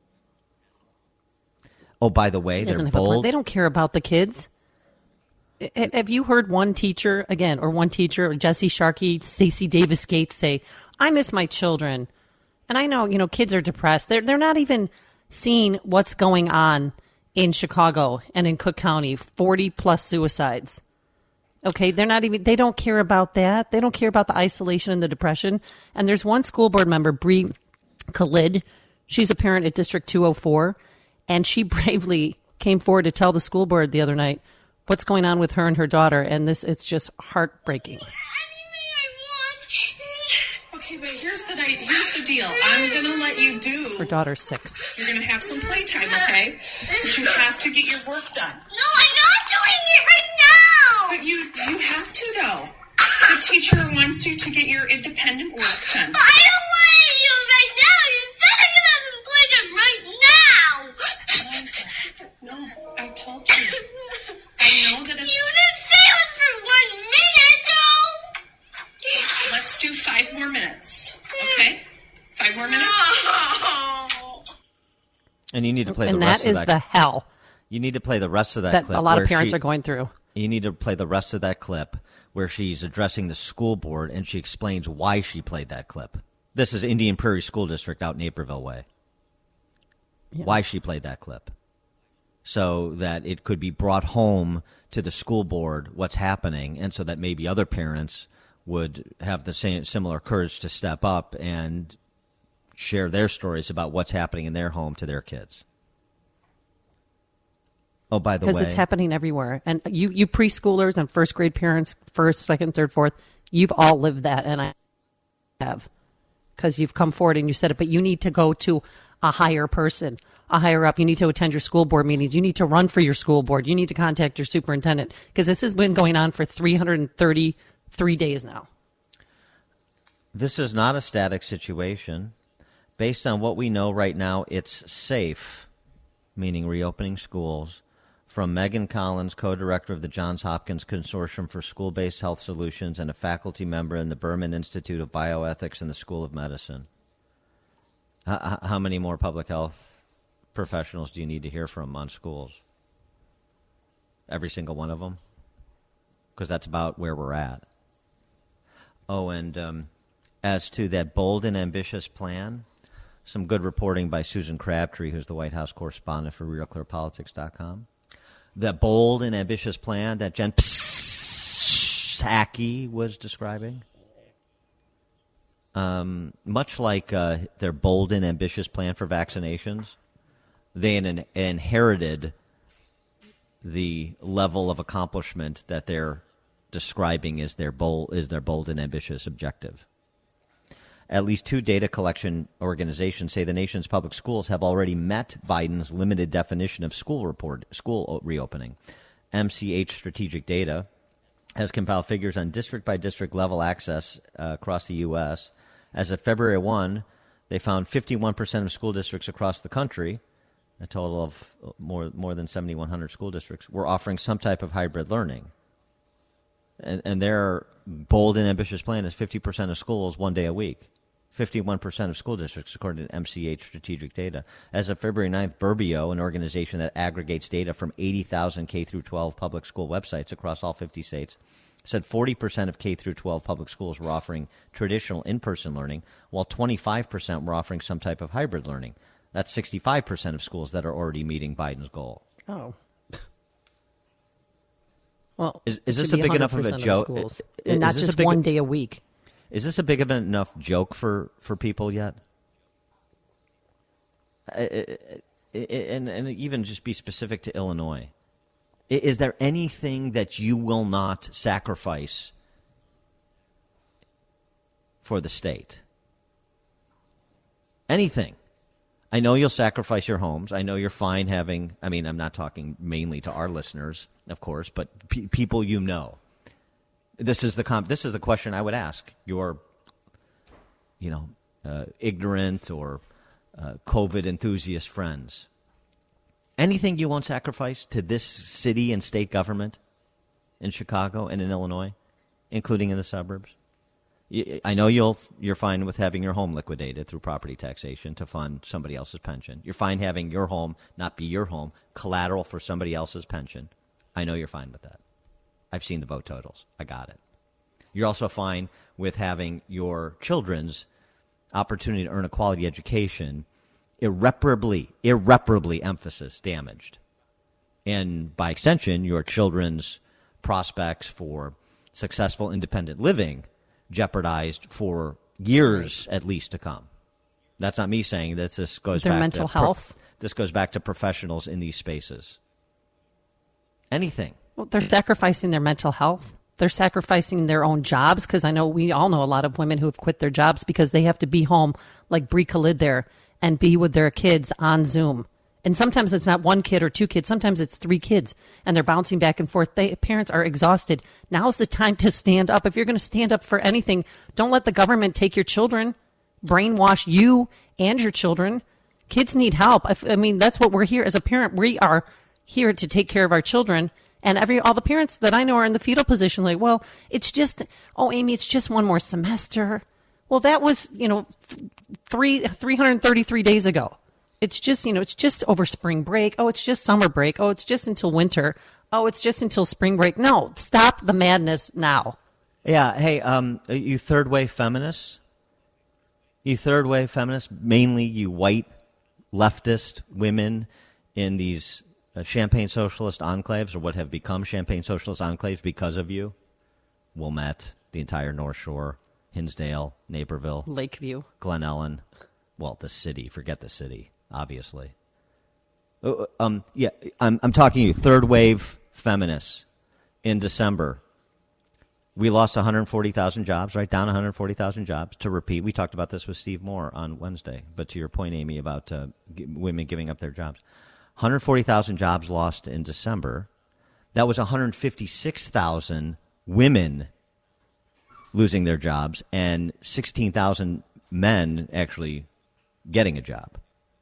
Oh, by the way, they're bold. They don't care about the kids. Have you heard one teacher, Jesse Sharkey, Stacey Davis Gates say, I miss my children. And I know, kids are depressed. They're not even seeing what's going on in Chicago and in Cook County, 40 plus suicides. Okay, they don't care about that. They don't care about the isolation and the depression. And there's one school board member, Bree Khalid. She's a parent at District 204, and she bravely came forward to tell the school board the other night what's going on with her and her daughter, and it's just heartbreaking. Okay, but here's the deal. I'm going to let you do... Her daughter's 6. You're going to have some playtime, okay? But you have to get your work done. No, I'm not doing it right now! But you have to, though. The teacher wants you to get your independent work done. But I don't want to do it right now! You said I could have some playtime right now! Liza, no, I told you. I know that it's... You didn't say it was for 1 minute, though! Let's do 5 more minutes, okay? 5 more minutes? No. And you need to play the rest of that. And that is the hell. You need to play the rest of that clip. A lot of parents are going through. You need to play the rest of that clip where she's addressing the school board and she explains why she played that clip. This is Indian Prairie School District out in Naperville Way. Yeah. Why she played that clip. So that it could be brought home to the school board what's happening, and so that maybe other parents would have the similar courage to step up and share their stories about what's happening in their home to their kids. Oh, by the way. Because it's happening everywhere. And you preschoolers and first grade parents, first, second, third, fourth, you've all lived that, and I have. Because you've come forward and you said it, but you need to go to a higher person, a higher up. You need to attend your school board meetings. You need to run for your school board. You need to contact your superintendent. Because this has been going on for 333 days now. This is not a static situation. Based on what we know right now, it's safe, meaning reopening schools. From Megan Collins, co-director of the Johns Hopkins Consortium for School-Based Health Solutions and a faculty member in the Berman Institute of Bioethics in the School of Medicine. How many more public health professionals do you need to hear from on schools? Every single one of them? Because that's about where we're at. Oh, and as to that bold and ambitious plan, some good reporting by Susan Crabtree, who's the White House correspondent for RealClearPolitics.com. That bold and ambitious plan that Jen Psaki was describing, much like their bold and ambitious plan for vaccinations, they inherited the level of accomplishment that they're describing as their bold and ambitious objective. At least 2 data collection organizations say the nation's public schools have already met Biden's limited definition of school reopening. MCH Strategic Data has compiled figures on district-by-district level access across the U.S. As of February 1, they found 51% of school districts across the country, a total of more than 7,100 school districts, were offering some type of hybrid learning. And their bold and ambitious plan is 50% of schools 1 day a week. 51% of school districts, according to MCH Strategic Data. As of February 9th, Burbio, an organization that aggregates data from 80,000 K-12 public school websites across all 50 states, said 40% of K-12 public schools were offering traditional in-person learning, while 25% were offering some type of hybrid learning. That's 65% of schools that are already meeting Biden's goal. Oh. Well, is this a big enough of a joke? And not just 1 day a week. Is this a big enough joke for people yet? And even just be specific to Illinois. Is there anything that you will not sacrifice for the state? Anything. I know you'll sacrifice your homes. I know you're fine having, I'm not talking mainly to our listeners, of course, but people you know. This is the question I would ask your, ignorant or COVID enthusiast friends. Anything you won't sacrifice to this city and state government in Chicago and in Illinois, including in the suburbs? I know you're fine with having your home liquidated through property taxation to fund somebody else's pension. You're fine having your home not be your home, collateral for somebody else's pension. I know you're fine with that. I've seen the vote totals. I got it. You're also fine with having your children's opportunity to earn a quality education irreparably emphasis damaged. And by extension, your children's prospects for successful independent living jeopardized for years at least to come. That's not me saying that. This goes their back mental to health. This goes back to professionals in these spaces. Anything. Well, they're sacrificing their mental health. They're sacrificing their own jobs, because I know we all know a lot of women who have quit their jobs because they have to be home like Brie Khalid there and be with their kids on Zoom. And sometimes it's not 1 kid or 2 kids. Sometimes it's 3 kids, and they're bouncing back and forth. Parents are exhausted. Now's the time to stand up. If you're going to stand up for anything, don't let the government take your children, brainwash you and your children. Kids need help. That's what we're here as a parent. We are here to take care of our children. And all the parents that I know are in the fetal position, like, well, it's just, Amy, it's just 1 more semester. Well, that was, 333 days ago. It's just, it's just over spring break. Oh, it's just summer break. Oh, it's just until winter. Oh, it's just until spring break. No, stop the madness now. Yeah. Hey, you third wave feminists, mainly you white leftist women in these Champagne socialist enclaves, or what have become Champagne socialist enclaves because of you. Wilmette, the entire North Shore, Hinsdale, Naperville, Lakeview, Glen Ellen. Well, the city. Forget the city, obviously. I'm talking to you, third wave feminists. In December, we lost 140,000 jobs, right? Down 140,000 jobs. To repeat, we talked about this with Steve Moore on Wednesday. But to your point, Amy, about women giving up their jobs. 140,000 jobs lost in December. That was 156,000 women losing their jobs and 16,000 men actually getting a job.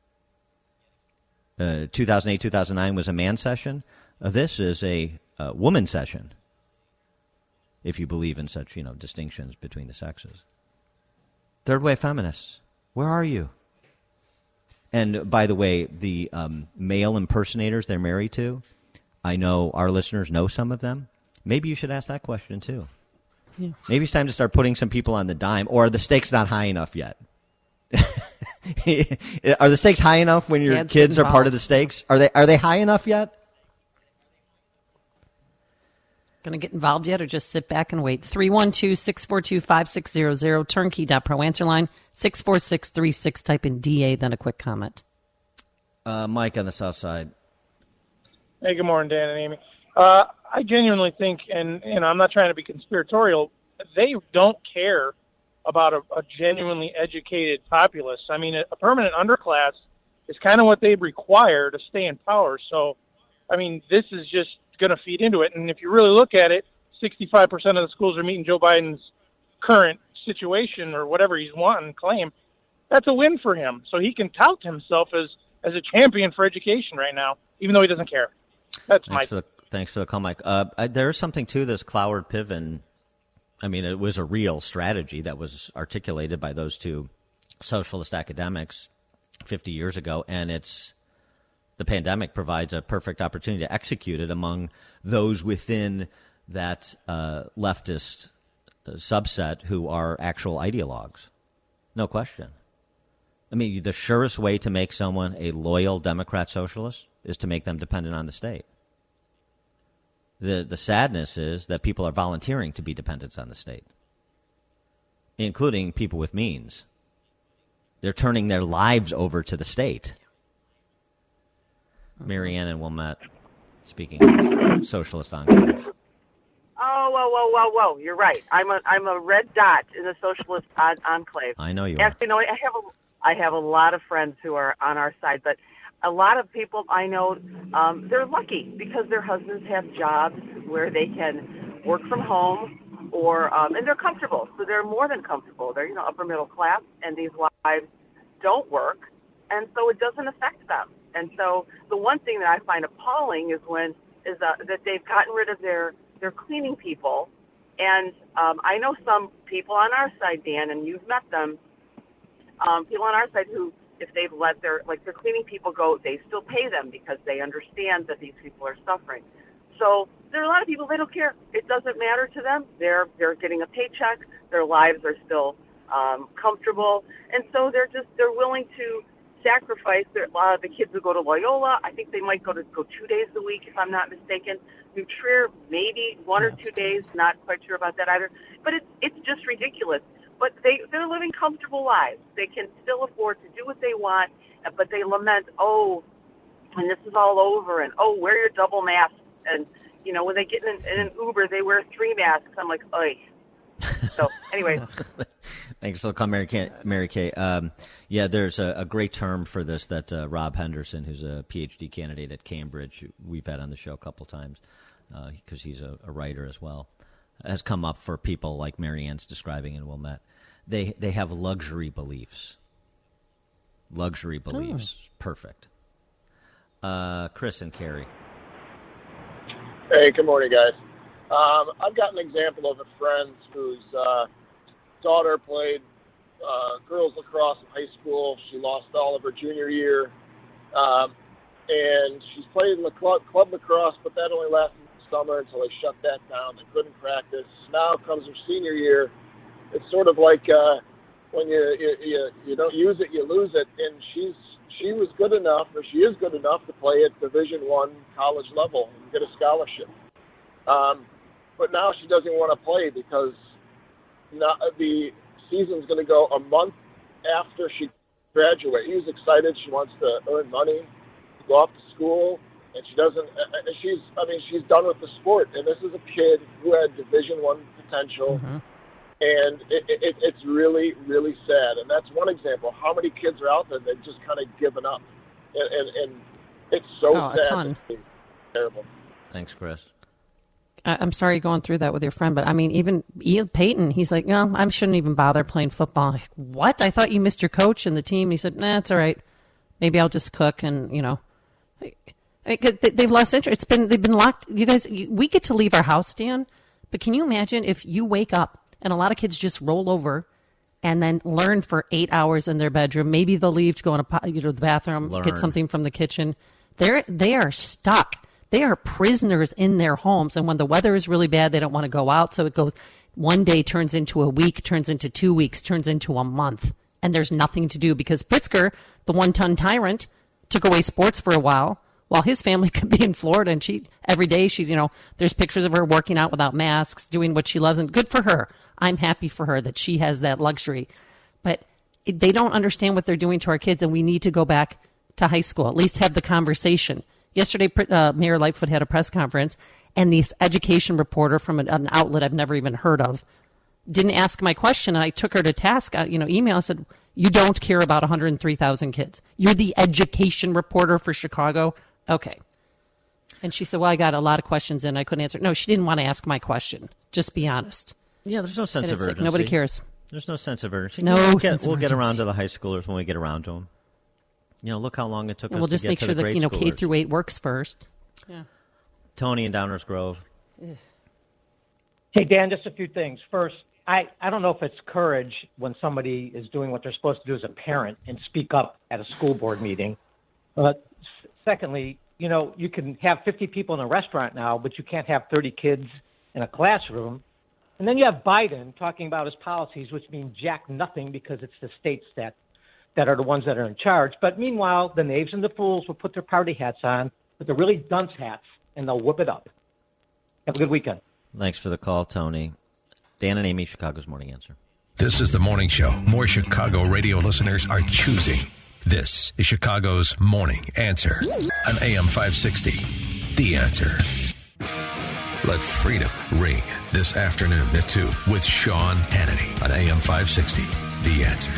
2008, 2009 was a man session. This is a woman session, if you believe in such, distinctions between the sexes. Third wave feminists, where are you? And by the way, the male impersonators they're married to, I know our listeners know some of them. Maybe you should ask that question too. Yeah. Maybe it's time to start putting some people on the dime, or are the stakes not high enough yet? Are the stakes high enough when your kids are part of the stakes? Are they high enough yet? Going to get involved yet, or just sit back and wait? 312-642-5600, turnkey.pro, answer line 64636, type in DA, then a quick comment. Mike on the south side. Hey, good morning, Dan and Amy. I genuinely think, and I'm not trying to be conspiratorial, they don't care about a genuinely educated populace. I mean, a permanent underclass is kind of what they require to stay in power. So, I mean, this is just going to feed into it. And if you really look at it, 65% of the schools are meeting Joe Biden's current situation or whatever he's wanting claim. That's a win for him. So he can tout himself as a champion for education right now, even though he doesn't care. That's Thanks for the call, Mike. There's something to this Cloward-Piven. I mean, it was a real strategy that was articulated by those two socialist academics 50 years ago, and the pandemic provides a perfect opportunity to execute it among those within that leftist subset who are actual ideologues. No question. I mean, the surest way to make someone a loyal Democrat socialist is to make them dependent on the state. The sadness is that people are volunteering to be dependents on the state, including people with means. They're turning their lives over to the state. Marianne and Wilmette, speaking of socialist enclaves. Oh, whoa! You're right. I'm a red dot in the socialist enclave. I know you are. Actually, no, I have a lot of friends who are on our side, but a lot of people I know, they're lucky because their husbands have jobs where they can work from home, or and they're comfortable. So they're more than comfortable. They're upper middle class, and these wives don't work, and so it doesn't affect them. And so the one thing that I find appalling is that they've gotten rid of their cleaning people. And I know some people on our side, Dan, and you've met them, people on our side who, if they've let their cleaning people go, they still pay them because they understand that these people are suffering. So there are a lot of people, they don't care. It doesn't matter to them. They're getting a paycheck. Their lives are still comfortable. And so they're willing to sacrifice a lot of the kids who go to Loyola. I think they might go 2 days a week, if I'm not mistaken. New Trier, maybe 1 or 2 days. Not quite sure about that either. But it's just ridiculous. But they're living comfortable lives. They can still afford to do what they want, but they lament, when this is all over, and wear your double mask. And when they get in an Uber, they wear 3 masks. I'm like, oy. So anyway. Thanks for the call, Mary Kay. Yeah, there's a great term for this that Rob Henderson, who's a PhD candidate at Cambridge, we've had on the show a couple times because he's a writer as well, has come up for people like Marianne's describing in Wilmette. They have luxury beliefs. Luxury beliefs. Perfect. Chris and Carrie. Hey, good morning, guys. I've got an example of a friend whose daughter played girls lacrosse in high school. She lost all of her junior year. And she's played in the club lacrosse, but that only lasted the summer until they shut that down. They couldn't practice. Now comes her senior year. It's sort of like when you don't use it, you lose it. And she was good enough, or she is good enough to play at Division I college level and get a scholarship. But now she doesn't want to play because the season's going to go a month after she graduates. She's excited. She wants to earn money, to go off to school, and she doesn't. She's done with the sport. And this is a kid who had Division I potential. Mm-hmm. And it's really, really sad. And that's one example. How many kids are out there that just kind of given up? And it's so sad. A ton. It's terrible. Thanks, Chris. I'm sorry you're going through that with your friend, but I mean, even Ian Payton, he's like, no, I shouldn't even bother playing football. Like, what? I thought you missed your coach and the team. He said, nah, it's all right. Maybe I'll just cook and, they've lost interest. They've been locked. You guys, we get to leave our house, Dan, but can you imagine if you wake up and a lot of kids just roll over and then learn for 8 hours in their bedroom? Maybe they'll leave to go in the bathroom, get something from the kitchen. They are stuck. They are prisoners in their homes. And when the weather is really bad, they don't want to go out. So it goes, one day turns into a week, turns into 2 weeks, turns into a month. And there's nothing to do because Pritzker, the one-ton tyrant, took away sports for a while his family could be in Florida. And every day she's, there's pictures of her working out without masks, doing what she loves. And good for her. I'm happy for her that she has that luxury. But they don't understand what they're doing to our kids. And we need to go back to high school, at least have the conversation. Yesterday, Mayor Lightfoot had a press conference, and this education reporter from an outlet I've never even heard of didn't ask my question, and I took her to task. Email. I said, "You don't care about 103,000 kids. You're the education reporter for Chicago." Okay. And she said, "Well, I got a lot of questions in. I couldn't answer." No, she didn't want to ask my question. Just be honest. Yeah, there's no sense of urgency. Nobody cares. There's no sense of urgency. We'll get around to the high schoolers when we get around to them. Look how long it took us to get to the grade schoolers. We'll just make sure that, K through 8 works first. Yeah. Tony in Downers Grove. Hey, Dan, just a few things. First, I don't know if it's courage when somebody is doing what they're supposed to do as a parent and speak up at a school board meeting. Secondly, you can have 50 people in a restaurant now, but you can't have 30 kids in a classroom. And then you have Biden talking about his policies, which mean jack nothing because it's the states that are the ones that are in charge. But meanwhile, the knaves and the fools will put their party hats on with the really dunce hats, and they'll whip it up. Have a good weekend. Thanks for the call, Tony. Dan and Amy, Chicago's Morning Answer. This is the morning show more Chicago radio listeners are choosing. This is Chicago's Morning Answer on AM 560. The Answer. Let freedom ring this afternoon at 2 with Sean Hannity on AM 560. The Answer.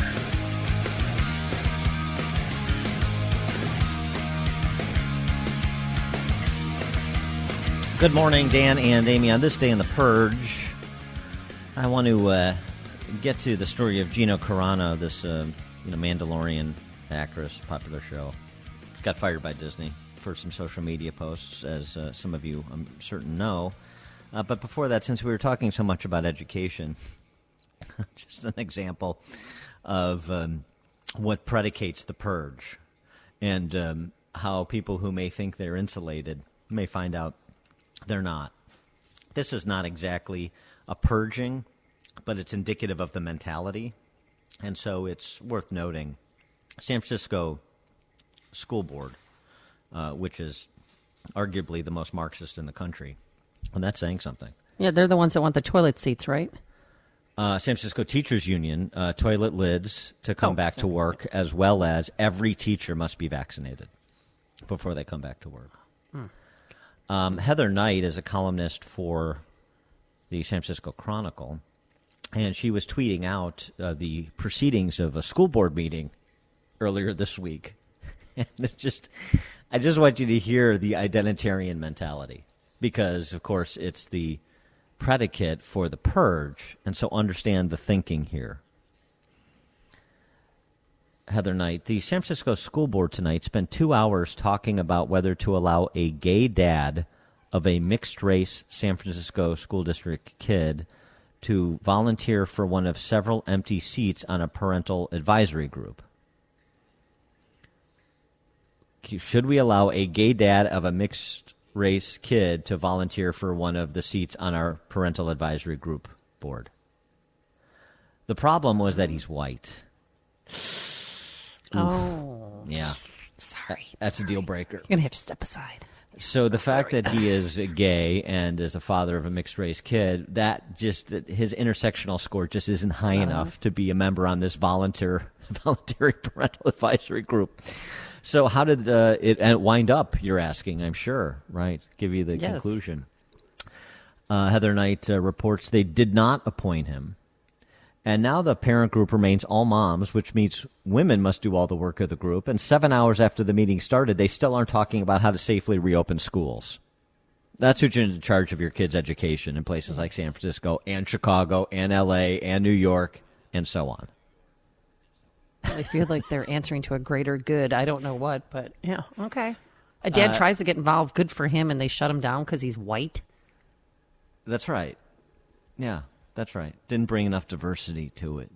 Good morning, Dan and Amy. On this day in the Purge, I want to get to the story of Gina Carano, this Mandalorian actress, popular show. Got fired by Disney for some social media posts, as some of you, I'm certain, know. But before that, since we were talking so much about education, just an example of what predicates the Purge and how people who may think they're insulated may find out they're not. This is not exactly a purging, but it's indicative of the mentality. And so it's worth noting. San Francisco School Board, which is arguably the most Marxist in the country, and that's saying something. Yeah, they're the ones that want the toilet seats, right? San Francisco Teachers Union, toilet lids to come back to work, as well as every teacher must be vaccinated before they come back to work. Heather Knight is a columnist for the San Francisco Chronicle, and she was tweeting out the proceedings of a school board meeting earlier this week. And I just want you to hear the identitarian mentality, because, of course, it's the predicate for the purge, and so understand the thinking here. Heather Knight, the San Francisco School Board tonight spent 2 hours talking about whether to allow a gay dad of a mixed-race San Francisco School District kid to volunteer for one of several empty seats on a parental advisory group. Should we allow a gay dad of a mixed-race kid to volunteer for one of the seats on our parental advisory group board? The problem was that he's white. Oh. Yeah. Sorry. That's a deal breaker. You're going to have to step aside. So the fact that he is gay and is a father of a mixed-race kid, his intersectional score just isn't high enough to be a member on this voluntary parental advisory group. So how did it wind up, you're asking, I'm sure, right? Give you the conclusion. Heather Knight reports they did not appoint him. And now the parent group remains all moms, which means women must do all the work of the group. And 7 hours after the meeting started, they still aren't talking about how to safely reopen schools. That's who's in charge of your kids' education in places like San Francisco and Chicago and L.A. and New York and so on. I feel like they're answering to a greater good. I don't know what, but yeah, okay. A dad tries to get involved. Good for him, and they shut him down because he's white. That's right. Yeah. That's right. Didn't bring enough diversity to it.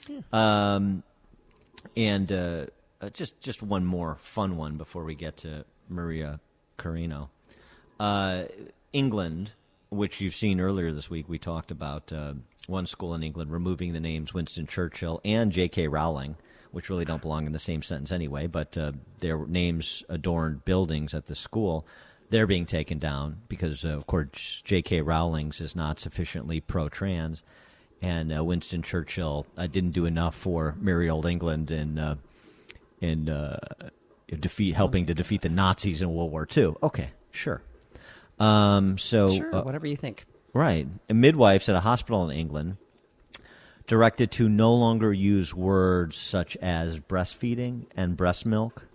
Yeah. Just one more fun one before we get to Maria Carino. England, which you've seen earlier this week, we talked about one school in England removing the names Winston Churchill and J.K. Rowling, which really don't belong in the same sentence anyway, but their names adorned buildings at the school. They're being taken down because, of course, J.K. Rowling's is not sufficiently pro-trans, and Winston Churchill didn't do enough for merry old England in helping to defeat the Nazis in World War II. Okay, sure. Sure, whatever you think. Right. Midwives at a hospital in England directed to no longer use words such as breastfeeding and breast milk.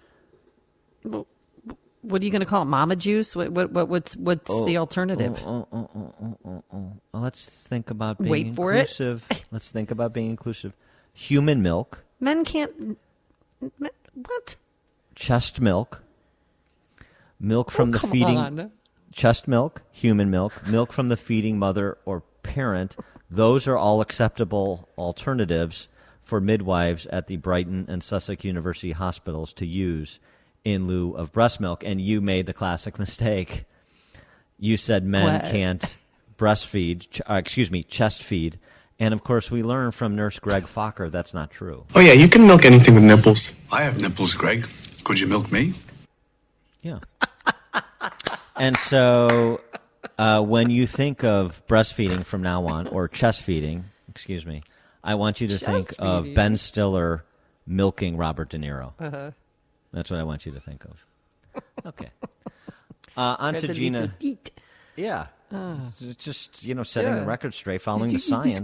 What are you going to call it? Mama juice? What's the alternative? Let's think about being Wait for inclusive. Let's think about being inclusive. Human milk. Men can't. What? Chest milk. Milk from the feeding. On. Chest milk, human milk, milk from the feeding mother or parent. Those are all acceptable alternatives for midwives at the Brighton and Sussex University hospitals to use in lieu of breast milk. And you made the classic mistake. You said men can't breastfeed, chest feed. And, of course, we learned from Nurse Greg Fokker that's not true. Oh, yeah, you can milk anything with nipples. I have nipples, Greg. Could you milk me? Yeah. And so when you think of breastfeeding from now on, or chest feeding, I want you to think of Ben Stiller milking Robert De Niro. Uh-huh. That's what I want you to think of. Okay. On to Gina. Yeah. Just, setting the record straight, following the science.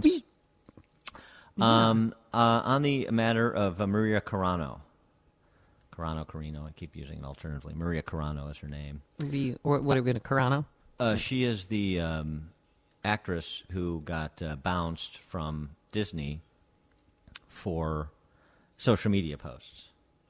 On the matter of Maria Carano, I keep using it alternatively. Maria Carano is her name. What are we going to Carano? She is the actress who got bounced from Disney for social media posts.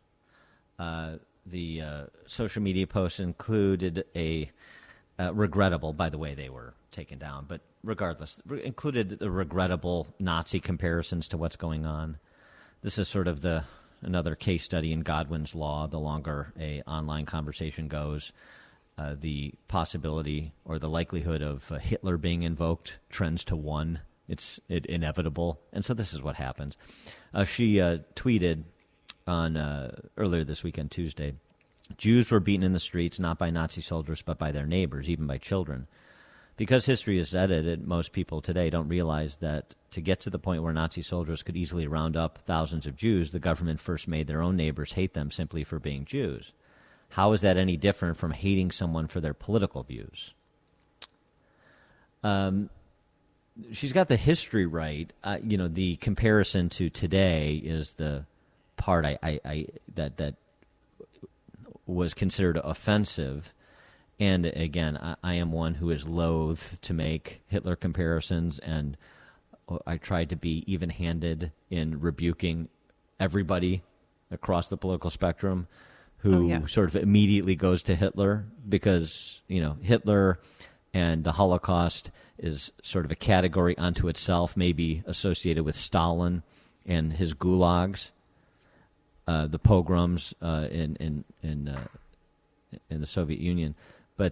The social media posts included a regrettable, by the way, they were taken down, but regardless, included the regrettable Nazi comparisons to what's going on. This is sort of another case study in Godwin's law. The longer a online conversation goes, the possibility or the likelihood of Hitler being invoked trends to 1. It's inevitable. And so this is what happens. She tweeted on earlier this weekend, Tuesday, Jews were beaten in the streets not by Nazi soldiers but by their neighbors, even by children. Because history is edited, most people today don't realize that to get to the point where Nazi soldiers could easily round up thousands of Jews, the government first made their own neighbors hate them simply for being Jews. How is that any different from hating someone for their political views? She's got the history right. The comparison to today is the part that was considered offensive. And again, I am one who is loath to make Hitler comparisons, and I tried to be even-handed in rebuking everybody across the political spectrum who sort of immediately goes to Hitler, because, Hitler and the Holocaust is sort of a category unto itself, maybe associated with Stalin and his gulags, the pogroms in the Soviet Union. But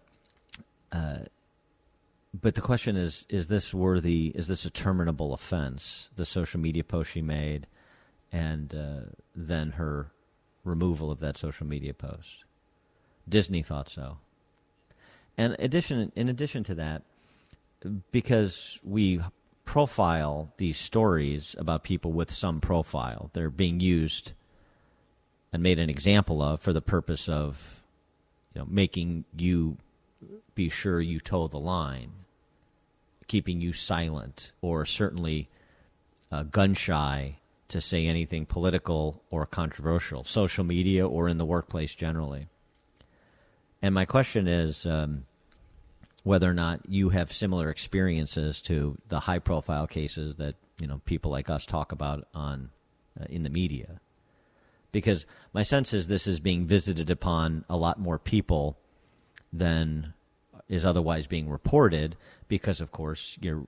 the question is this worthy? Is this a terminable offense? The social media post she made, and then her removal of that social media post. Disney thought so. And in addition to that, because we profile these stories about people with some profile, they're being used and made an example of for the purpose of making you be sure you toe the line, keeping you silent, or certainly gun-shy to say anything political or controversial, social media or in the workplace generally. And my question is whether or not you have similar experiences to the high-profile cases that people like us talk about in the media. Because my sense is this is being visited upon a lot more people than is otherwise being reported, because, of course, Joe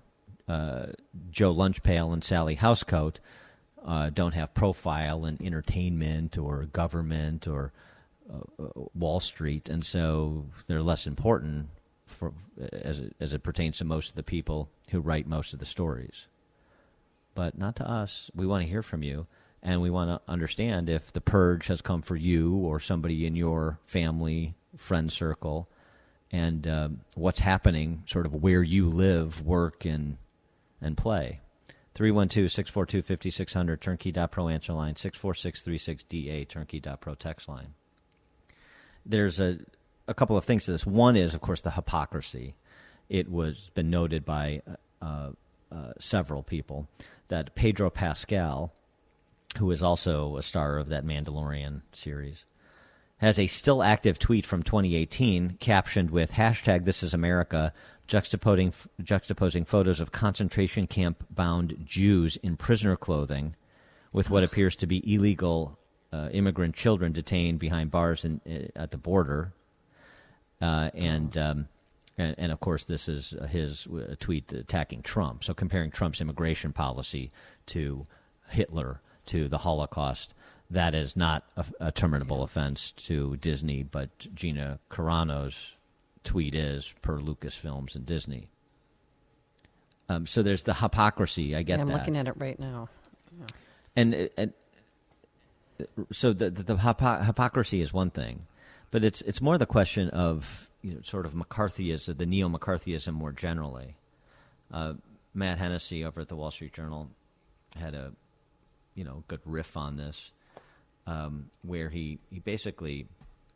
Lunchpail and Sally Housecoat don't have profile in entertainment or government or Wall Street, and so they're less important as it pertains to most of the people who write most of the stories. But not to us. We want to hear from you. And we want to understand if the purge has come for you or somebody in your family, friend circle, and what's happening sort of where you live, work, and play. 312-642-5600, turnkey.pro answer line, 64636DA, turnkey.pro text line. There's a couple of things to this. One is, of course, the hypocrisy. It was been noted by several people that Pedro Pascal, who is also a star of that Mandalorian series, has a still active tweet from 2018 captioned with #ThisIsAmerica, juxtaposing photos of concentration camp-bound Jews in prisoner clothing with what appears to be illegal immigrant children detained behind bars at the border. And of course, this is his tweet attacking Trump. So comparing Trump's immigration policy to Hitler, to the Holocaust, that is not a terminable offense to Disney, but Gina Carano's tweet is, per Lucasfilms and Disney. So there's the hypocrisy. I get that. I'm looking at it right now. Yeah. And so the hypocrisy is one thing, but it's more the question of sort of McCarthyism, the neo-McCarthyism more generally. Matt Hennessy over at the Wall Street Journal had a good riff on this, where he basically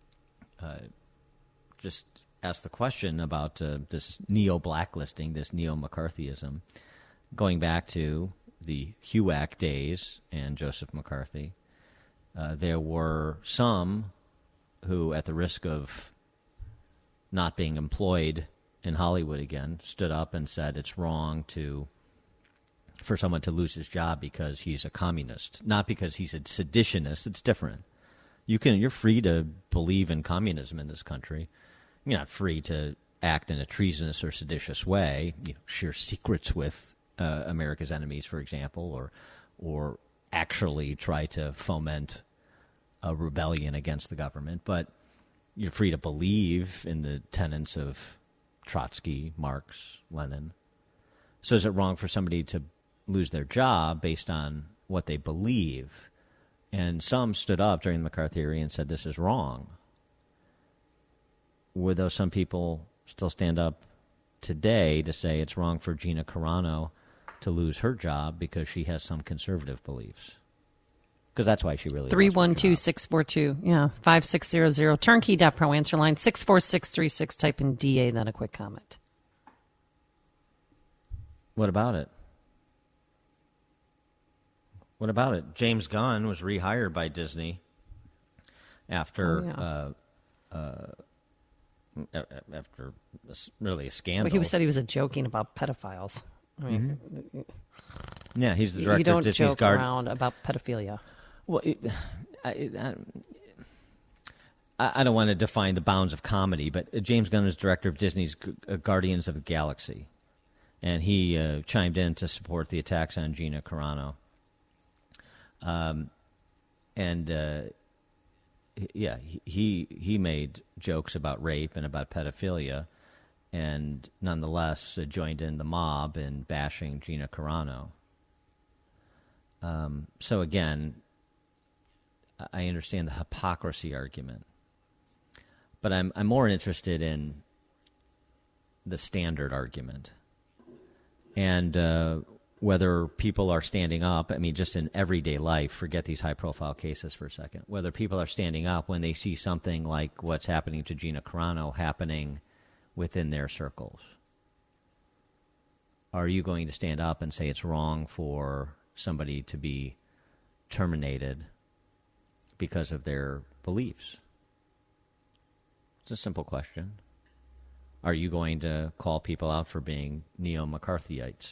just asked the question about this neo-blacklisting, this neo-McCarthyism, going back to the HUAC days and Joseph McCarthy. There were some who, at the risk of not being employed in Hollywood again, stood up and said it's wrong for someone to lose his job because he's a communist, not because he's a seditionist. It's different. You're free to believe in communism in this country. You're not free to act in a treasonous or seditious way, share secrets with America's enemies, for example, or actually try to foment a rebellion against the government. But you're free to believe in the tenets of Trotsky, Marx, Lenin. So is it wrong for somebody to lose their job based on what they believe? And some stood up during the McCarthy era and said this is wrong. Would those some people still stand up today to say it's wrong for Gina Carano to lose her job because she has some conservative beliefs? Because that's why she really 312-642, 5600, turnkey.pro answer line, 64636, type in DA, then a quick comment. What about it? What about it? James Gunn was rehired by Disney after after really a scandal. Well, he said he was joking about pedophiles. I mean, yeah, he's the director you don't of Disney's joke around about pedophilia. Well, I don't want to define the bounds of comedy, but James Gunn is director of Disney's Guardians of the Galaxy, and he chimed in to support the attacks on Gina Carano. He made jokes about rape and about pedophilia, and nonetheless joined in the mob in bashing Gina Carano. So again, I understand the hypocrisy argument, but I'm more interested in the standard argument, and whether people are standing up. I mean, just in everyday life, forget these high-profile cases for a second, whether people are standing up when they see something like what's happening to Gina Carano happening within their circles. Are you going to stand up and say it's wrong for somebody to be terminated because of their beliefs? It's a simple question. Are you going to call people out for being neo-McCarthyites?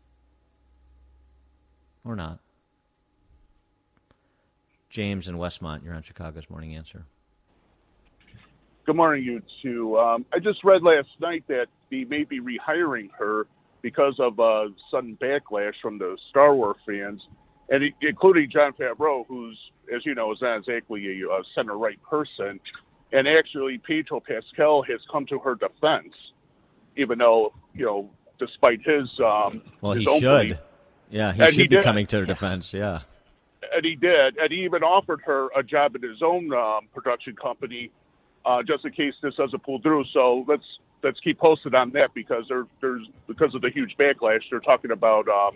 Or not? James in Westmont, you're on Chicago's Morning Answer. Good morning, you two. I just read last night that he may be rehiring her because of sudden backlash from the Star Wars fans, and including Jon Favreau, who's, as you know, is not exactly a center-right person. And actually, Pedro Pascal has come to her defense, even though, despite his he own should. belief. Yeah, And he should be did. coming to her defense, yeah. And he did. And he even offered her a job at his own production company just in case this doesn't pull through. So let's keep posted on that because there's because of the huge backlash. They're talking about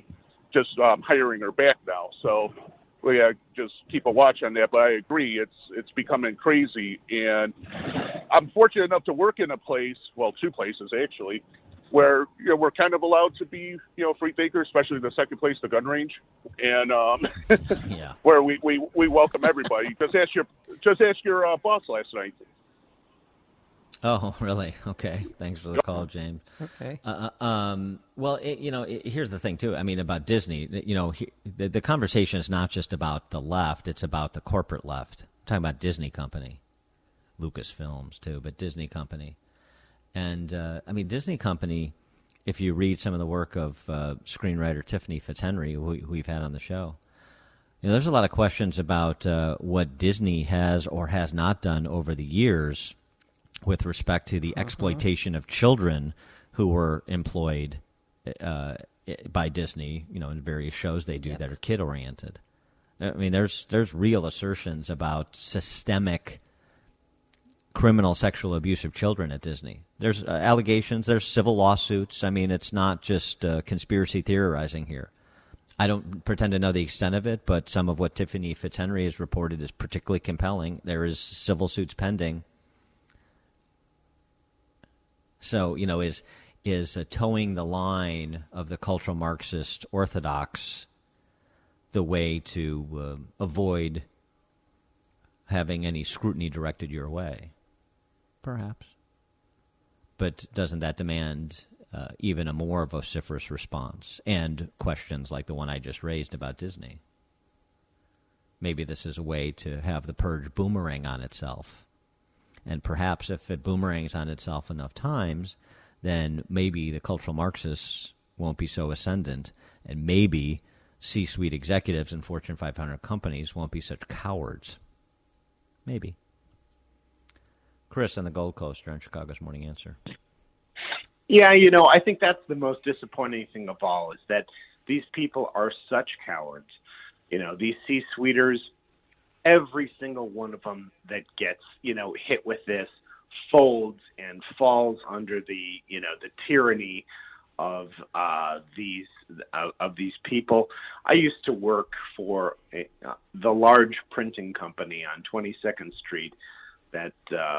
just hiring her back now. So we just keep a watch on that. But I agree, it's becoming crazy. And I'm fortunate enough to work in a place, well, two places actually, where we're kind of allowed to be free thinkers, especially the second place, the gun range, and where we welcome everybody. Just ask your boss last night. Oh, really? Okay. Thanks for the call, James. Okay. Well, here's the thing, too. I mean, about Disney, the conversation is not just about the left. It's about the corporate left. I'm talking about Disney Company, Lucasfilms, too, but Disney Company. And, Disney Company, if you read some of the work of screenwriter Tiffany Fitzhenry, who we've had on the show, there's a lot of questions about what Disney has or has not done over the years with respect to the exploitation of children who were employed by Disney, in various shows they do that are kid-oriented. I mean, there's real assertions about systemic criminal sexual abuse of children at Disney. There's allegations, there's civil lawsuits. I mean, it's not just conspiracy theorizing here. I don't pretend to know the extent of it, but some of what Tiffany Fitzhenry has reported is particularly compelling. There is civil suits pending. So, is towing the line of the cultural Marxist orthodox the way to avoid having any scrutiny directed your way? Perhaps. But doesn't that demand even a more vociferous response and questions like the one I just raised about Disney? Maybe this is a way to have the purge boomerang on itself. And perhaps if it boomerangs on itself enough times, then maybe the cultural Marxists won't be so ascendant, and maybe C-suite executives in Fortune 500 companies won't be such cowards. Maybe. Chris on the Gold Coast, you're on Chicago's Morning Answer. Yeah, I think that's the most disappointing thing of all, is that these people are such cowards. These C-suiters, every single one of them that gets, hit with this folds and falls under the, the tyranny of these people. I used to work for the large printing company on 22nd Street that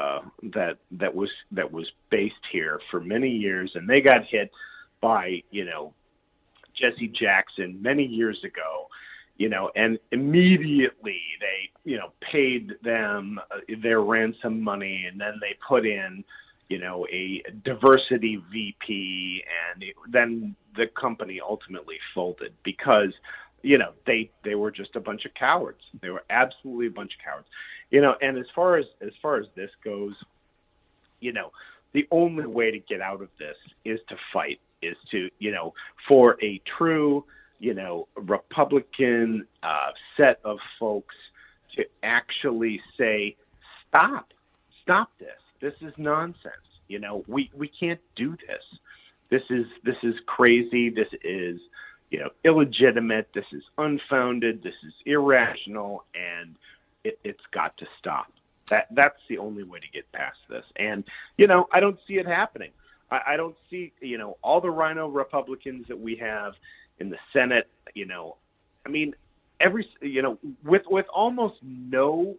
was based here for many years, and they got hit by Jesse Jackson many years ago. And immediately they, paid them their ransom money, and then they put in, a diversity VP, and then the company ultimately folded because, they were just a bunch of cowards. They were absolutely a bunch of cowards. And as far as this goes, the only way to get out of this is to fight, is to, for a true, Republican set of folks to actually say, stop this. This is nonsense. We can't do this. This is crazy. This is, illegitimate. This is unfounded. This is irrational, and it's got to stop. That's the only way to get past this. And, I don't see it happening. I don't see, all the rhino Republicans that we have in the Senate, with almost no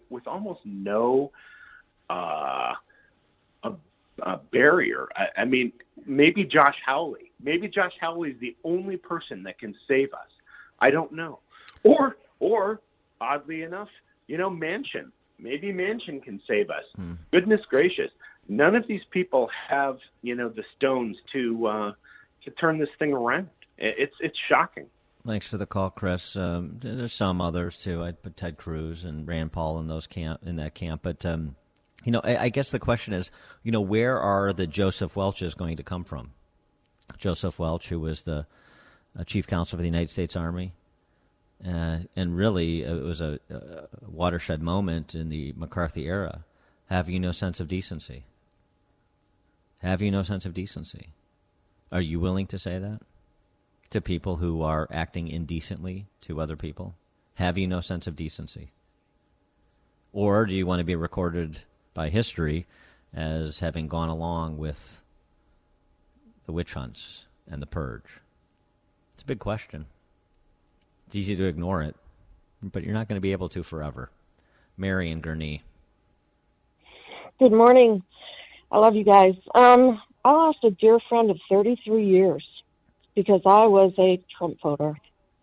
barrier. Maybe Josh Hawley. Maybe Josh Hawley is the only person that can save us. I don't know. Or oddly enough, Manchin. Maybe Manchin can save us. Goodness gracious. None of these people have, the stones to turn this thing around. It's shocking. Thanks for the call, Chris. There's some others too. I'd put Ted Cruz and Rand Paul in that camp. But I guess the question is, where are the Joseph Welches going to come from? Joseph Welch, who was the chief counsel for the United States Army, and really it was a watershed moment in the McCarthy era. Have you no sense of decency? Have you no sense of decency? Are you willing to say that to people who are acting indecently to other people? Have you no sense of decency? Or do you want to be recorded by history as having gone along with the witch hunts and the purge? It's a big question. It's easy to ignore it, but you're not going to be able to forever. Mary and Gurnee. Good morning. I love you guys. I lost a dear friend of 33 years because I was a Trump voter.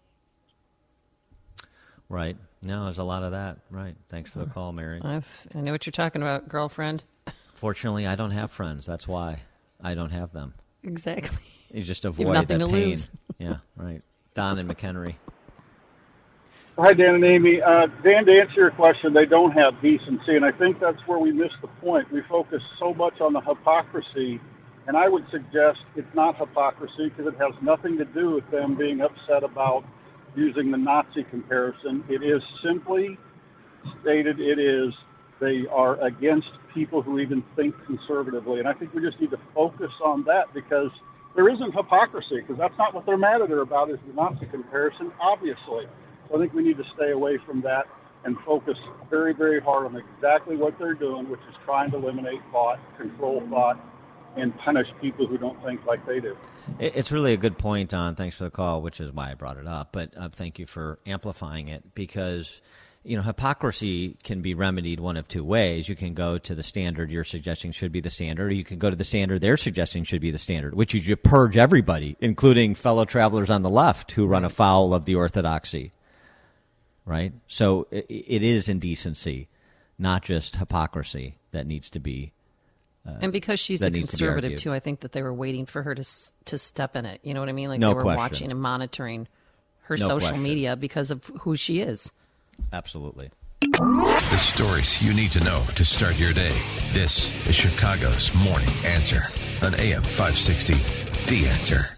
Right. No, there's a lot of that. Right. Thanks for the call, Mary. I know what you're talking about, girlfriend. Fortunately, I don't have friends. That's why I don't have them. Exactly. You just You avoid have nothing that to pain. lose. Yeah, right. Don and McHenry. Hi, Dan and Amy. Dan, to answer your question, they don't have decency, and I think that's where we miss the point. We focus so much on the hypocrisy, and I would suggest it's not hypocrisy because it has nothing to do with them being upset about using the Nazi comparison. It is simply stated they are against people who even think conservatively, and I think we just need to focus on that because there isn't hypocrisy, because that's not what they're mad at her about is the Nazi comparison, obviously. So I think we need to stay away from that and focus very, very hard on exactly what they're doing, which is trying to eliminate thought, control thought, and punish people who don't think like they do. It's really a good point, Don. Thanks for the call, which is why I brought it up. But thank you for amplifying it because, hypocrisy can be remedied one of two ways. You can go to the standard you're suggesting should be the standard, or you can go to the standard they're suggesting should be the standard, which is you purge everybody, including fellow travelers on the left who run afoul of the orthodoxy. Right? So it is indecency, not just hypocrisy, that needs to be and because she's a conservative, too, I think that they were waiting for her to step in it. You know what I mean? Like No they were question. watching and monitoring her No social question. media because of who she is. Absolutely. The stories you need to know to start your day. This is Chicago's Morning Answer on AM 560. The Answer.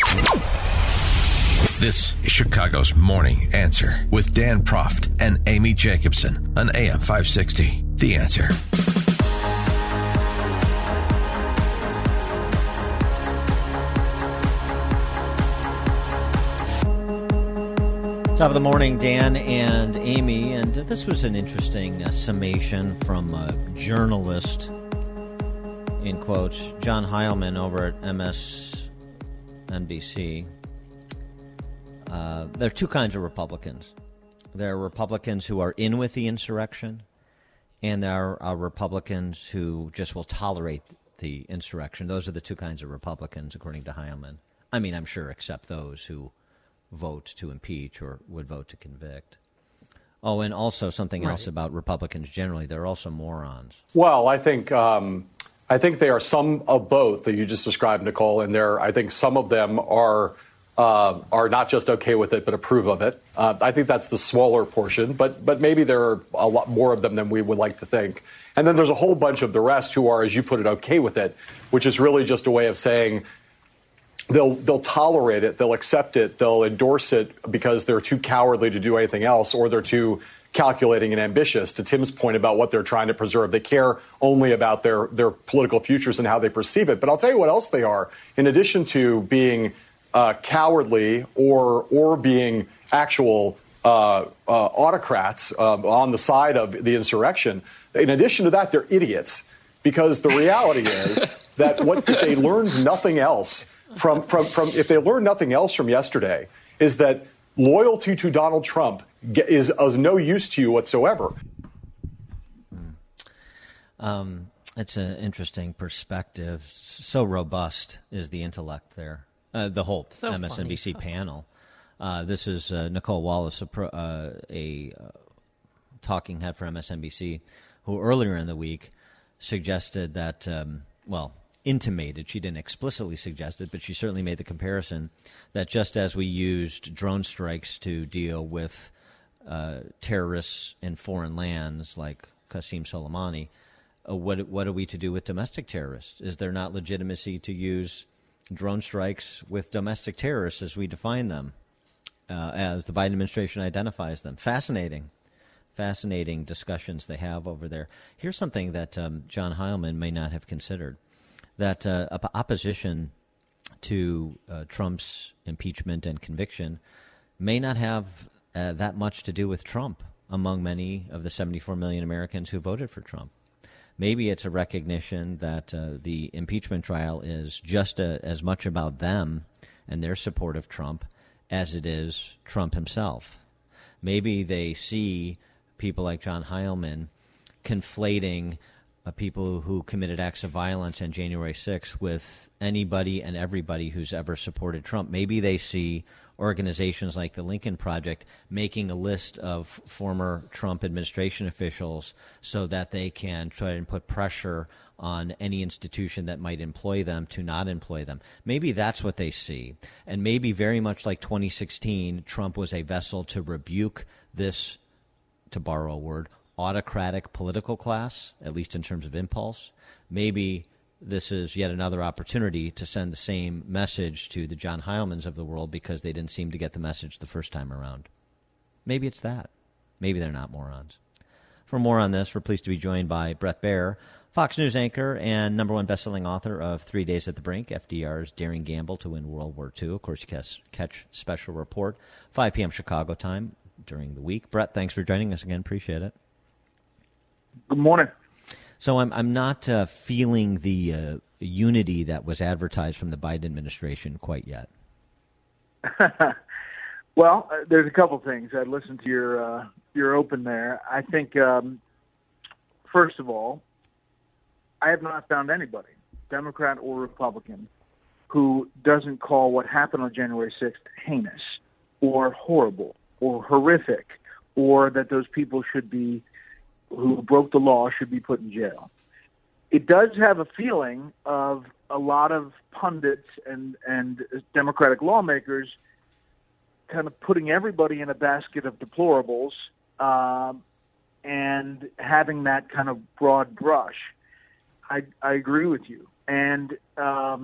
This is Chicago's Morning Answer with Dan Proft and Amy Jacobson on AM 560. The Answer. Top of the morning, Dan and Amy. And this was an interesting summation from a journalist, in quotes, John Heilman over at MSNBC. There are two kinds of Republicans. There are Republicans who are in with the insurrection, and there are Republicans who just will tolerate the insurrection. Those are the two kinds of Republicans, according to Heilman. I mean, I'm sure except those who vote to impeach or would vote to convict. Oh, and also something else about Republicans generally. They're also morons. Well, I think they are some of both that you just described, Nicole, and I think some of them are not just okay with it, but approve of it. I think that's the smaller portion, but maybe there are a lot more of them than we would like to think. And then there's a whole bunch of the rest who are, as you put it, okay with it, which is really just a way of saying they'll tolerate it, they'll accept it, they'll endorse it because they're too cowardly to do anything else, or they're too calculating and ambitious. To Tim's point about what they're trying to preserve, they care only about their political futures and how they perceive it. But I'll tell you what else they are. In addition to being cowardly or being actual autocrats on the side of the insurrection, in addition to that, they're idiots. Because the reality is that if they learned nothing else if they learned nothing else from yesterday, is that loyalty to Donald Trump is of no use to you whatsoever. It's an interesting perspective. So robust is the intellect there. The whole So MSNBC funny. panel. This is Nicole Wallace, a talking head for MSNBC, who earlier in the week suggested that, intimated, she didn't explicitly suggest it, but she certainly made the comparison that just as we used drone strikes to deal with terrorists in foreign lands like Qasem Soleimani, what are we to do with domestic terrorists? Is there not legitimacy to use drone strikes with domestic terrorists as we define them, as the Biden administration identifies them? Fascinating discussions they have over there. Here's something that John Heilman may not have considered, that opposition to Trump's impeachment and conviction may not have that much to do with Trump among many of the 74 million Americans who voted for Trump. Maybe it's a recognition that the impeachment trial is just as much about them and their support of Trump as it is Trump himself. Maybe they see people like John Heilman conflating people who committed acts of violence on January 6th with anybody and everybody who's ever supported Trump. Maybe they see organizations like the Lincoln Project making a list of former Trump administration officials so that they can try and put pressure on any institution that might employ them to not employ them. Maybe that's what they see. And maybe very much like 2016, Trump was a vessel to rebuke this, to borrow a word, autocratic political class, at least in terms of impulse. Maybe this is yet another opportunity to send the same message to the John Heilmans of the world because they didn't seem to get the message the first time around. Maybe it's that. Maybe they're not morons. For more on this, we're pleased to be joined by Bret Baier, Fox News anchor and #1 best-selling author of 3 Days at the Brink, FDR's Daring Gamble to Win World War II. Of course, you can catch Special Report, 5 p.m. Chicago time during the week. Bret, thanks for joining us again. Appreciate it. Good morning. So I'm not feeling the unity that was advertised from the Biden administration quite yet. Well, there's a couple things. I listened to your open there. I think, first of all, I have not found anybody, Democrat or Republican, who doesn't call what happened on January 6th heinous or horrible or horrific, or that those people who broke the law should be put in jail. It does have a feeling of a lot of pundits and Democratic lawmakers kind of putting everybody in a basket of deplorables and having that kind of broad brush. I agree with you. And I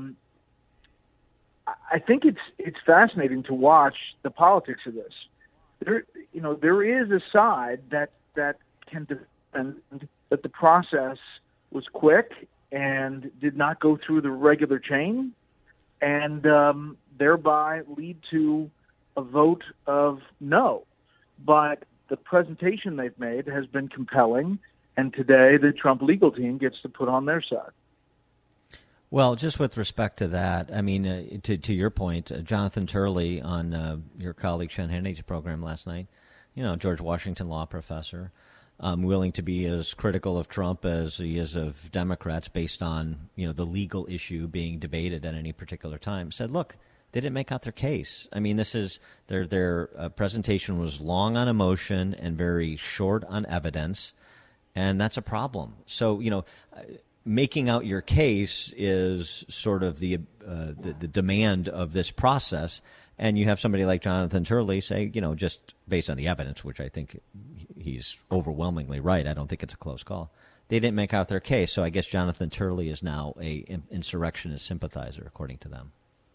think it's fascinating to watch the politics of this. There is a side that can defend that the process was quick and did not go through the regular chain, and thereby lead to a vote of no. But the presentation they've made has been compelling, and today the Trump legal team gets to put on their side. Well, just with respect to that, I mean, to your point, Jonathan Turley on your colleague Sean Hannity's program last night, George Washington law professor, willing to be as critical of Trump as he is of Democrats based on, the legal issue being debated at any particular time, said, look, they didn't make out their case. I mean, this is their presentation was long on emotion and very short on evidence, and that's a problem. So, making out your case is sort of the demand of this process, and you have somebody like Jonathan Turley say, just based on the evidence, which I think he's overwhelmingly right. I don't think it's a close call. They didn't make out their case, so I guess Jonathan Turley is now a insurrectionist sympathizer, according to them.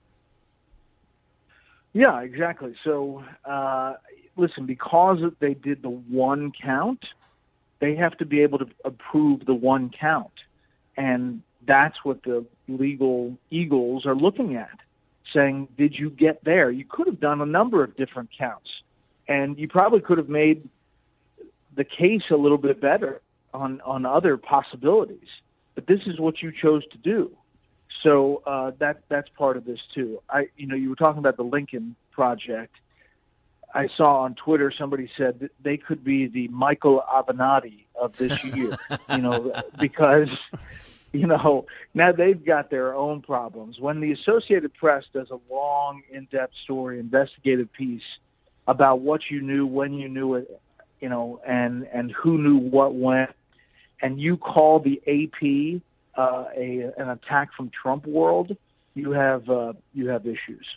Yeah, exactly. So, listen, because they did the one count, they have to be able to approve the one count. And that's what the legal eagles are looking at, saying, did you get there? You could have done a number of different counts, and you probably could have made the case a little bit better on other possibilities. But this is what you chose to do. So that's part of this too. You were talking about the Lincoln Project. I saw on Twitter somebody said that they could be the Michael Avenatti of this year, because now they've got their own problems. When the Associated Press does a long, in-depth story, investigative piece about what you knew, when you knew it, and who knew what when, and you call the AP an attack from Trump world, you have issues.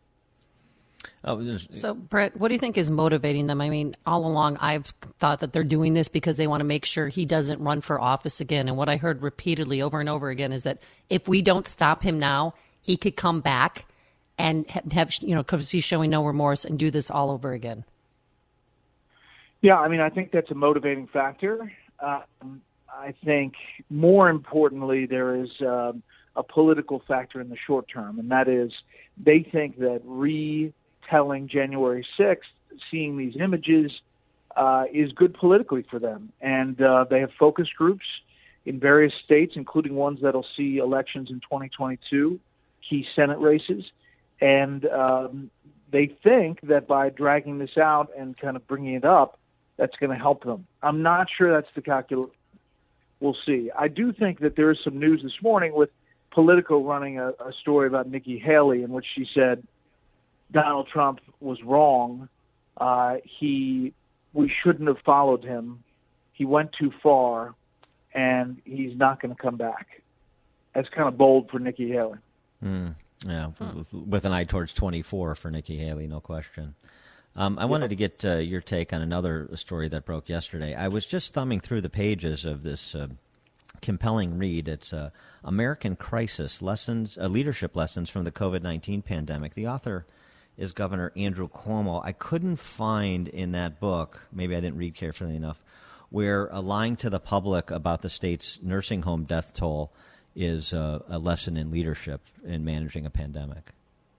So, Bret, what do you think is motivating them? I mean, all along I've thought that they're doing this because they want to make sure he doesn't run for office again. And what I heard repeatedly over and over again is that if we don't stop him now, he could come back and have because he's showing no remorse and do this all over again. Yeah, I mean, I think that's a motivating factor. I think more importantly, there is a political factor in the short term, and that is they think that retelling January 6th, seeing these images, is good politically for them. And they have focus groups in various states, including ones that will see elections in 2022, key Senate races. And they think that by dragging this out and kind of bringing it up, that's going to help them. I'm not sure that's the calculation. We'll see. I do think that there is some news this morning with Politico running a story about Nikki Haley in which she said Donald Trump was wrong. We shouldn't have followed him. He went too far, and he's not going to come back. That's kind of bold for Nikki Haley. Yeah, with an eye towards 24 for Nikki Haley, no question. I wanted to get your take on another story that broke yesterday. I was just thumbing through the pages of this compelling read. It's American Crisis, Leadership Lessons from the COVID-19 Pandemic. The author is Governor Andrew Cuomo. I couldn't find in that book, maybe I didn't read carefully enough, where lying to the public about the state's nursing home death toll is a lesson in leadership in managing a pandemic.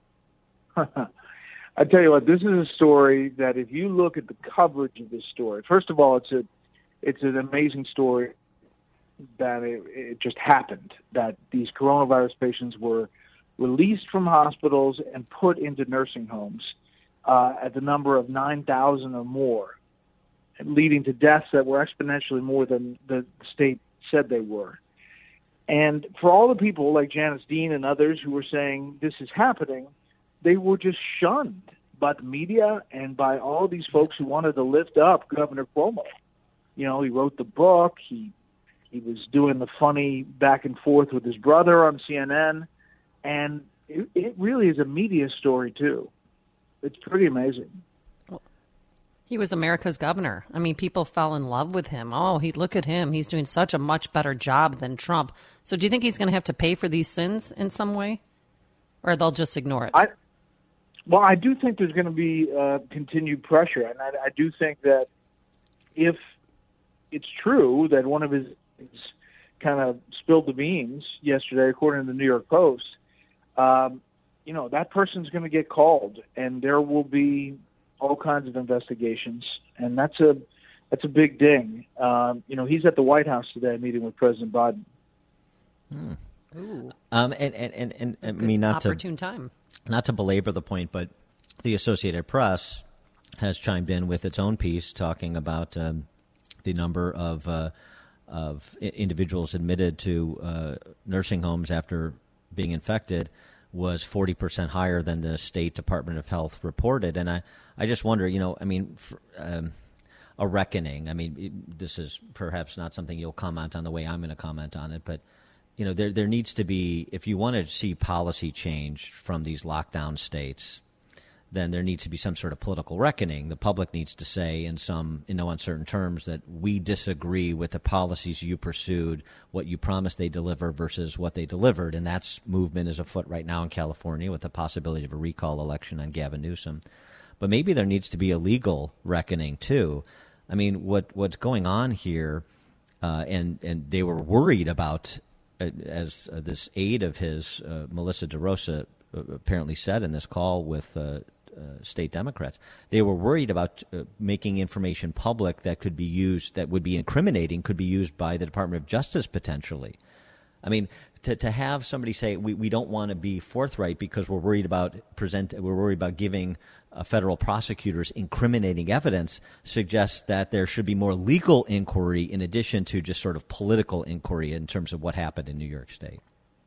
I tell you what, this is a story that if you look at the coverage of this story, first of all, it's an amazing story that it just happened, that these coronavirus patients were released from hospitals and put into nursing homes at the number of 9,000 or more, leading to deaths that were exponentially more than the state said they were. And for all the people like Janice Dean and others who were saying this is happening, they were just shunned by the media and by all these folks who wanted to lift up Governor Cuomo. You know, he wrote the book. He was doing the funny back and forth with his brother on CNN. And it really is a media story, too. It's pretty amazing. He was America's governor. I mean, people fell in love with him. Oh, look at him. He's doing such a much better job than Trump. So do you think he's going to have to pay for these sins in some way? Or they'll just ignore it? I do think there's going to be continued pressure. And I do think that if it's true that one of his kind of spilled the beans yesterday, according to the New York Post, that person's going to get called. And there will be all kinds of investigations, and that's a big ding. He's at the White House today meeting with President Biden. Ooh. And I mean, not to belabor the point, but the Associated Press has chimed in with its own piece talking about the number of individuals admitted to nursing homes after being infected was 40% higher than the State Department of Health reported. And I just wonder, a reckoning. I mean, this is perhaps not something you'll comment on the way I'm going to comment on it, but, there needs to be, if you want to see policy change from these lockdown states, then there needs to be some sort of political reckoning. The public needs to say in no uncertain terms that we disagree with the policies you pursued, what you promised they deliver versus what they delivered. And that movement is afoot right now in California with the possibility of a recall election on Gavin Newsom. But maybe there needs to be a legal reckoning too. I mean, what's going on here, and they were worried about, as this aide of his, Melissa DeRosa, apparently said in this call with state Democrats, they were worried about making information public that could be used, that would be incriminating, could be used by the Department of Justice potentially. I mean, to have somebody say we don't want to be forthright because we're worried about giving federal prosecutors incriminating evidence suggests that there should be more legal inquiry in addition to just sort of political inquiry in terms of what happened in New York State.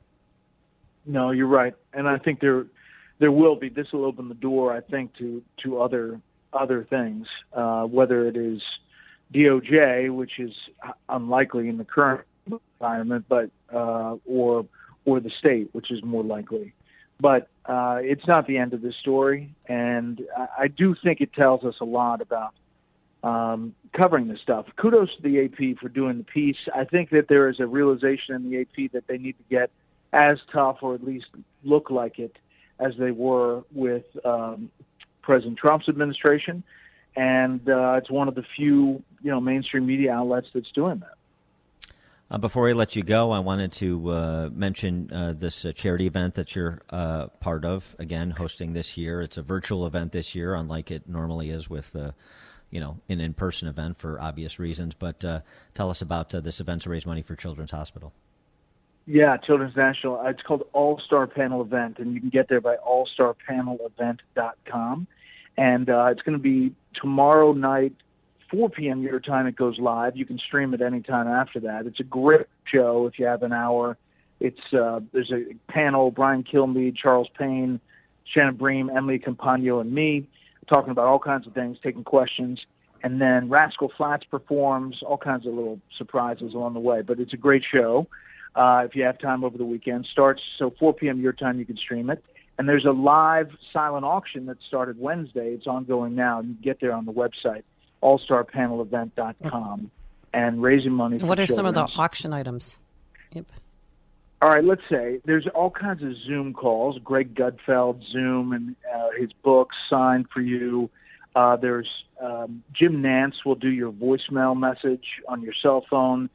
No, you're right, and I think there will be. This will open the door, I think, to other things, whether it is DOJ, which is unlikely in the current environment, but or the state, which is more likely. But it's not the end of this story, and I do think it tells us a lot about covering this stuff. Kudos to the AP for doing the piece. I think that there is a realization in the AP that they need to get as tough, or at least look like it, as they were with President Trump's administration, and it's one of the few mainstream media outlets that's doing that. Before I let you go, I wanted to mention this charity event that you're part of, again, hosting this year. It's a virtual event this year, unlike it normally is with an in-person event for obvious reasons. But tell us about this event to raise money for Children's Hospital. Yeah, Children's National. It's called All-Star Panel Event, and you can get there by allstarpanelevent.com. And it's going to be tomorrow night, 4 p.m. your time. It goes live. You can stream it anytime after that. It's a great show if you have an hour. It's there's a panel, Brian Kilmeade, Charles Payne, Shannon Bream, Emily Campagno, and me, talking about all kinds of things, taking questions. And then Rascal Flatts performs, all kinds of little surprises along the way. But it's a great show. If you have time over the weekend. Starts, 4 p.m. your time, you can stream it. And there's a live silent auction that started Wednesday. It's ongoing now. You can get there on the website, allstarpanelevent.com, and raising money for What are some of the children's. auction items? Yep. All right, let's say there's all kinds of Zoom calls. Greg Gutfeld, Zoom, and his books signed for you. There's Jim Nance will do your voicemail message on your cell phone.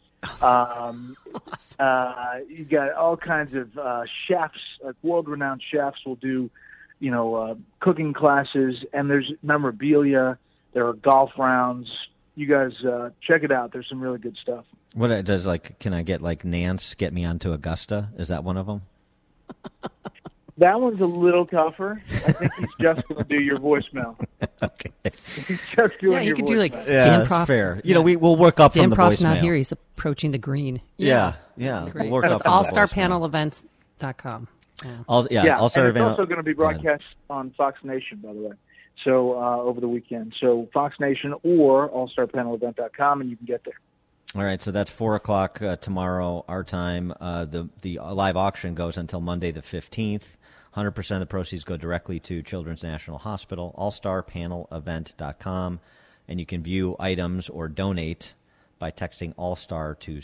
You got all kinds of chefs, like world-renowned chefs will do, cooking classes, and there's memorabilia. There are golf rounds. You guys check it out. There's some really good stuff. What it does, can I get Nance get me onto Augusta? Is that one of them? That one's a little tougher. I think he's just going to do your voicemail. Okay. He's just doing Yeah, you your could voicemail. do Dan that's Proft. fair. We'll work up from the Dan Proft's voicemail. not here. He's approaching the green. Yeah. Great. We'll work So up it's from the voicemail. allstarpanelevents.com. All-star and it's event. also going to be broadcast on Fox Nation, by the way. So over the weekend. So Fox Nation or allstarpanelevent.com, and you can get there. All right, so that's 4 o'clock tomorrow, our time. The live auction goes until Monday the 15th. 100% of the proceeds go directly to Children's National Hospital, allstarpanelevent.com, and you can view items or donate by texting All-Star to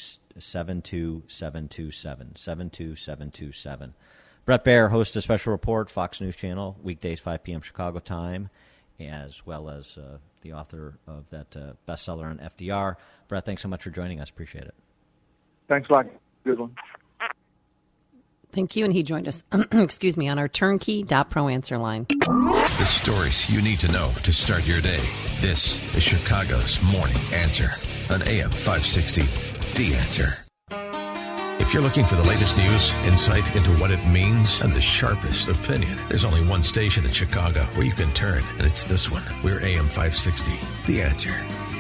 72727, 72727. Brett Baer hosts a special report, Fox News Channel, weekdays 5 p.m. Chicago time, as well as the author of that bestseller on FDR. Brett, thanks so much for joining us. Appreciate it. Thanks a lot. Good one. Thank you, and he joined us, on our turnkey.pro answer line. The stories you need to know to start your day. This is Chicago's Morning Answer on AM 560. The Answer. If you're looking for the latest news, insight into what it means, and the sharpest opinion, there's only one station in Chicago where you can turn, and it's this one. We're AM 560. The Answer.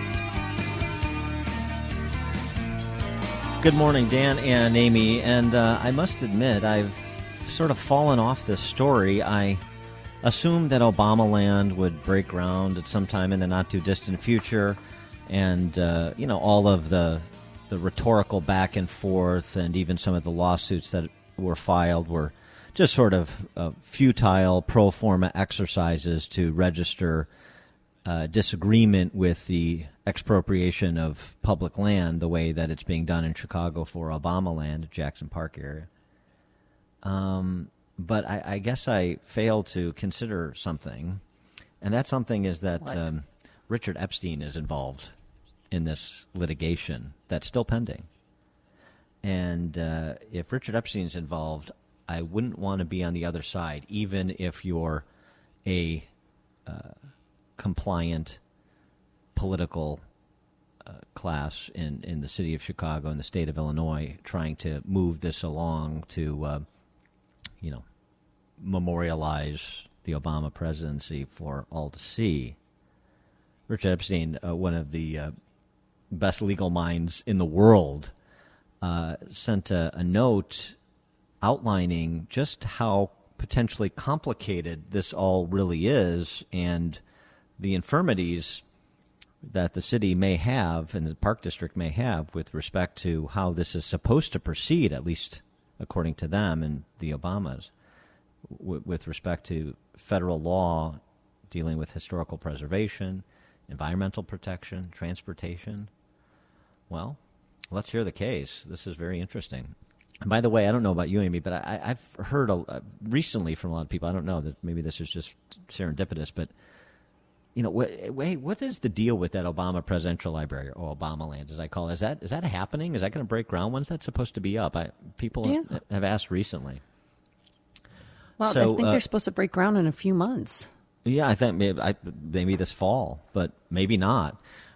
Good morning, Dan and Amy. And I must admit, I've sort of fallen off this story. I assumed that Obamaland would break ground at some time in the not-too-distant future. And, all of the rhetorical back and forth and even some of the lawsuits that were filed were just sort of futile pro forma exercises to register disagreement with the expropriation of public land the way that it's being done in Chicago for Obamaland, Jackson Park area. But I guess I failed to consider something, and that something is that Richard Epstein is involved in this litigation that's still pending. And if Richard Epstein's involved, I wouldn't want to be on the other side, even if you're a compliant political class in the city of Chicago and the state of Illinois trying to move this along to, memorialize the Obama presidency for all to see. Richard Epstein, one of the best legal minds in the world, sent a note outlining just how potentially complicated this all really is and the infirmities that the city may have and the Park District may have with respect to how this is supposed to proceed, at least according to them and the Obamas, with respect to federal law dealing with historical preservation, environmental protection, transportation. Well, let's hear the case. This is very interesting. And by the way, I don't know about you, Amy, but I've heard recently from a lot of people, I don't know, that maybe this is just serendipitous, but what is the deal with that Obama Presidential Library, or Obamaland, as I call it? Is that happening? Is that going to break ground? When's that supposed to be up? People have asked recently. Well, So, I think they're supposed to break ground in a few months. Yeah, I think maybe this fall, but maybe not.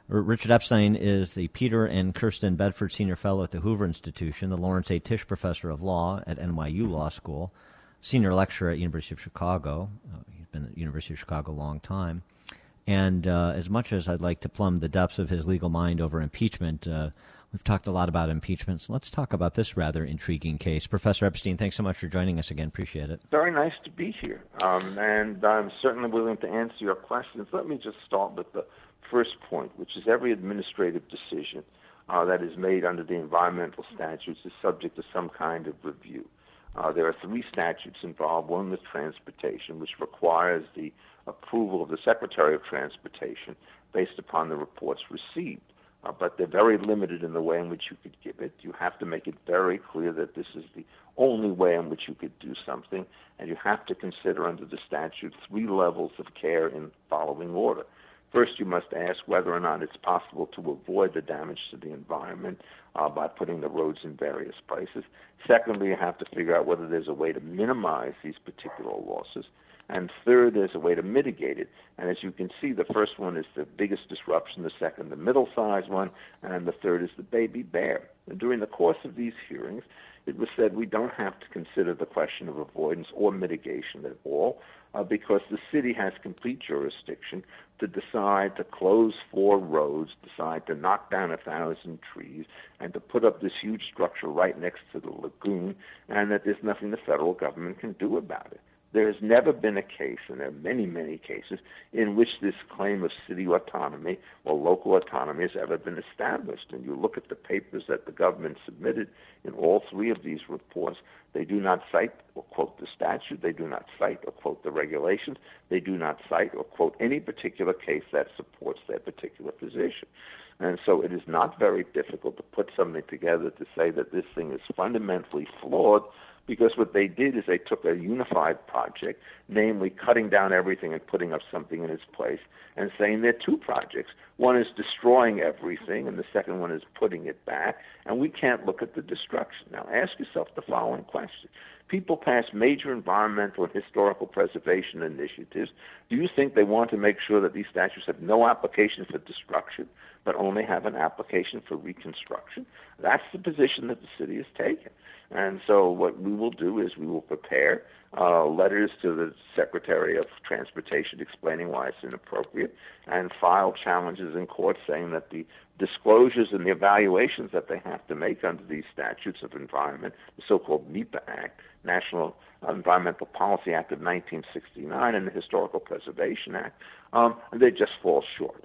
Richard Epstein is the Peter and Kirsten Bedford Senior Fellow at the Hoover Institution, the Lawrence A. Tisch Professor of Law at NYU Law School, Senior Lecturer at University of Chicago. He's been at the University of Chicago a long time. And as much as I'd like to plumb the depths of his legal mind over impeachment, we've talked a lot about impeachment, so let's talk about this rather intriguing case. Professor Epstein, thanks so much for joining us again. Appreciate it. Very nice to be here, and I'm certainly willing to answer your questions. Let me just start with the first point, which is every administrative decision that is made under the environmental statutes is subject to some kind of review. There are 3 statutes involved. One with transportation, which requires the approval of the Secretary of Transportation based upon the reports received. But they're very limited in the way in which you could give it. You have to make it very clear that this is the only way in which you could do something, and you have to consider under the statute 3 levels of care in following order. First, you must ask whether or not it's possible to avoid the damage to the environment by putting the roads in various places. Secondly, you have to figure out whether there's a way to minimize these particular losses. And third, there's a way to mitigate it. And as you can see, the first one is the biggest disruption, the second, the middle-sized one, and the third is the baby bear. And during the course of these hearings, it was said we don't have to consider the question of avoidance or mitigation at all because the city has complete jurisdiction to decide to close 4 roads, decide to knock down 1,000 trees, and to put up this huge structure right next to the lagoon, and that there's nothing the federal government can do about it. There has never been a case, and there are many, many cases, in which this claim of city autonomy or local autonomy has ever been established. And you look at the papers that the government submitted in all 3 of these reports, they do not cite or quote the statute, they do not cite or quote the regulations, they do not cite or quote any particular case that supports their particular position. And so it is not very difficult to put something together to say that this thing is fundamentally flawed, because what they did is they took a unified project, namely cutting down everything and putting up something in its place, and saying there are 2 projects. One is destroying everything, and the second one is putting it back, and we can't look at the destruction. Now, ask yourself the following question. People pass major environmental and historical preservation initiatives. Do you think they want to make sure that these statutes have no application for destruction, but only have an application for reconstruction? That's the position that the city has taken. And so what we will do is we will prepare letters to the Secretary of Transportation explaining why it's inappropriate and file challenges in court saying that the disclosures and the evaluations that they have to make under these statutes of environment, the so-called NEPA Act, National Environmental Policy Act of 1969, and the Historical Preservation Act, they just fall short.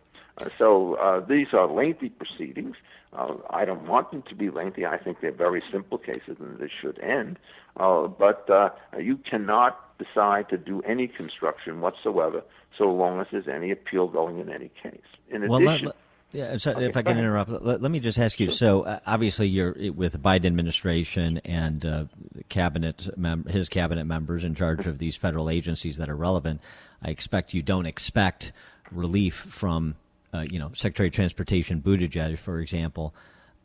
So these are lengthy proceedings. I don't want them to be lengthy. I think they're very simple cases and they should end. But you cannot decide to do any construction whatsoever so long as there's any appeal going in any case. In addition... if I can interrupt, let me just ask you. So obviously you're with the Biden administration and his cabinet members in charge of these federal agencies that are relevant. I expect you don't expect relief from Secretary of Transportation Buttigieg, for example.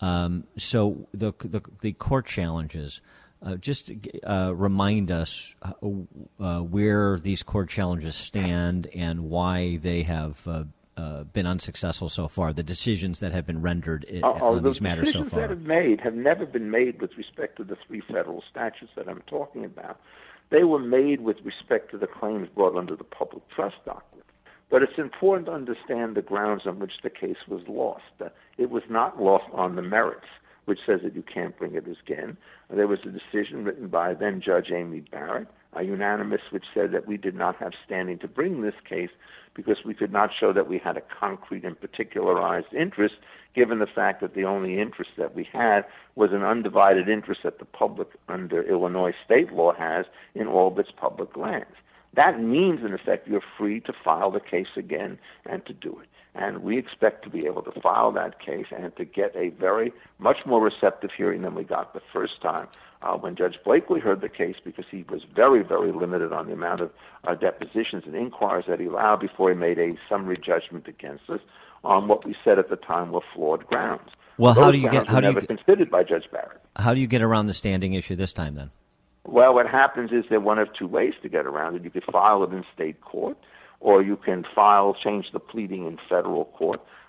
So the court challenges, just remind us where these court challenges stand and why they have been unsuccessful so far, the decisions that have been rendered on these matters so far. The decisions that have never been made with respect to the 3 federal statutes that I'm talking about. They were made with respect to the claims brought under the public trust doctrine. But it's important to understand the grounds on which the case was lost. It was not lost on the merits, which says that you can't bring it again. There was a decision written by then Judge Amy Barrett, a unanimous, which said that we did not have standing to bring this case because we could not show that we had a concrete and particularized interest, given the fact that the only interest that we had was an undivided interest that the public under Illinois state law has in all of its public lands. That means, in effect, you're free to file the case again and to do it. And we expect to be able to file that case and to get a very much more receptive hearing than we got the first time when Judge Blakely heard the case, because he was very, very limited on the amount of depositions and inquiries that he allowed before he made a summary judgment against us on what we said at the time were flawed grounds. Well, how do you considered by Judge Barrett? How do you get around the standing issue this time, then? Well, what happens is there are one of 2 ways to get around it. You could file it in state court, or you can change the pleading in federal court.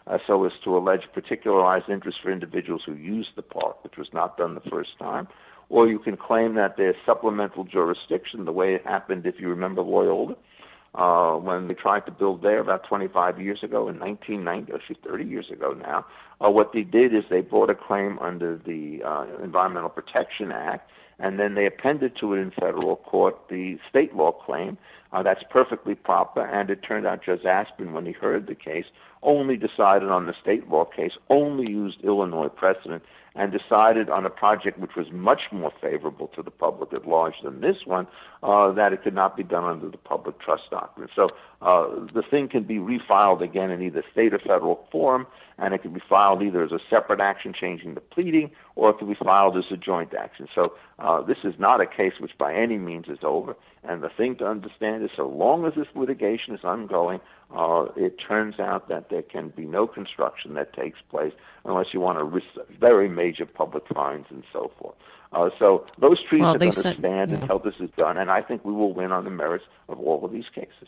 so as to allege particularized interest for individuals who use the park, which was not done the first time. Or you can claim that there's supplemental jurisdiction, the way it happened, if you remember Loyola, when they tried to build there about 25 years ago in 1990, actually 30 years ago now. What they did is they brought a claim under the Environmental Protection Act, and then they appended to it in federal court the state law claim. That's perfectly proper, and it turned out Judge Aspin, when he heard the case, only decided on the state law case, only used Illinois precedent, and decided on a project which was much more favorable to the public at large than this one, that it could not be done under the public trust doctrine. So the thing can be refiled again in either state or federal form, and it can be filed either as a separate action changing the pleading, or it can be filed as a joint action. So this is not a case which by any means is over. And the thing to understand is so long as this litigation is ongoing, it turns out that there can be no construction that takes place unless you want to risk very major public fines and so forth. So those trees are going to stand until this is done, and I think we will win on the merits of all of these cases.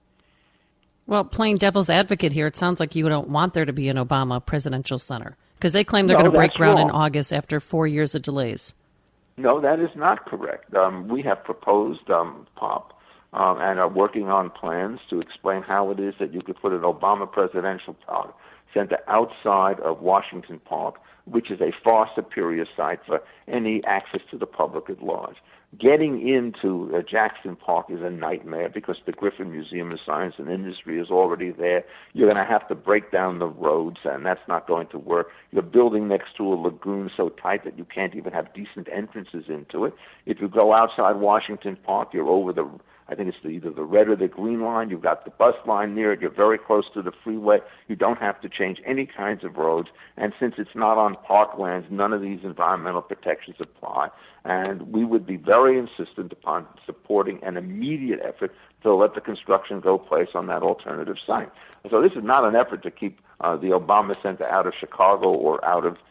Well, playing devil's advocate here, it sounds like you don't want there to be an Obama presidential center, because they claim they're going to break ground in August after 4 years of delays. No, that is not correct. We have proposed, POP, and are working on plans to explain how it is that you could put an Obama presidential center outside of Washington Park, which is a far superior site for any access to the public at large. Getting into Jackson Park is a nightmare because the Griffin Museum of Science and Industry is already there. You're going to have to break down the roads, and that's not going to work. You're building next to a lagoon so tight that you can't even have decent entrances into it. If you go outside Washington Park, you're over the, I think it's either the red or the green line. You've got the bus line near it. You're very close to the freeway. You don't have to change any kinds of roads. And since it's not on parklands, none of these environmental protections apply. And we would be very insistent upon supporting an immediate effort to let the construction go place on that alternative site. So this is not an effort to keep the Obama Center out of Chicago or out of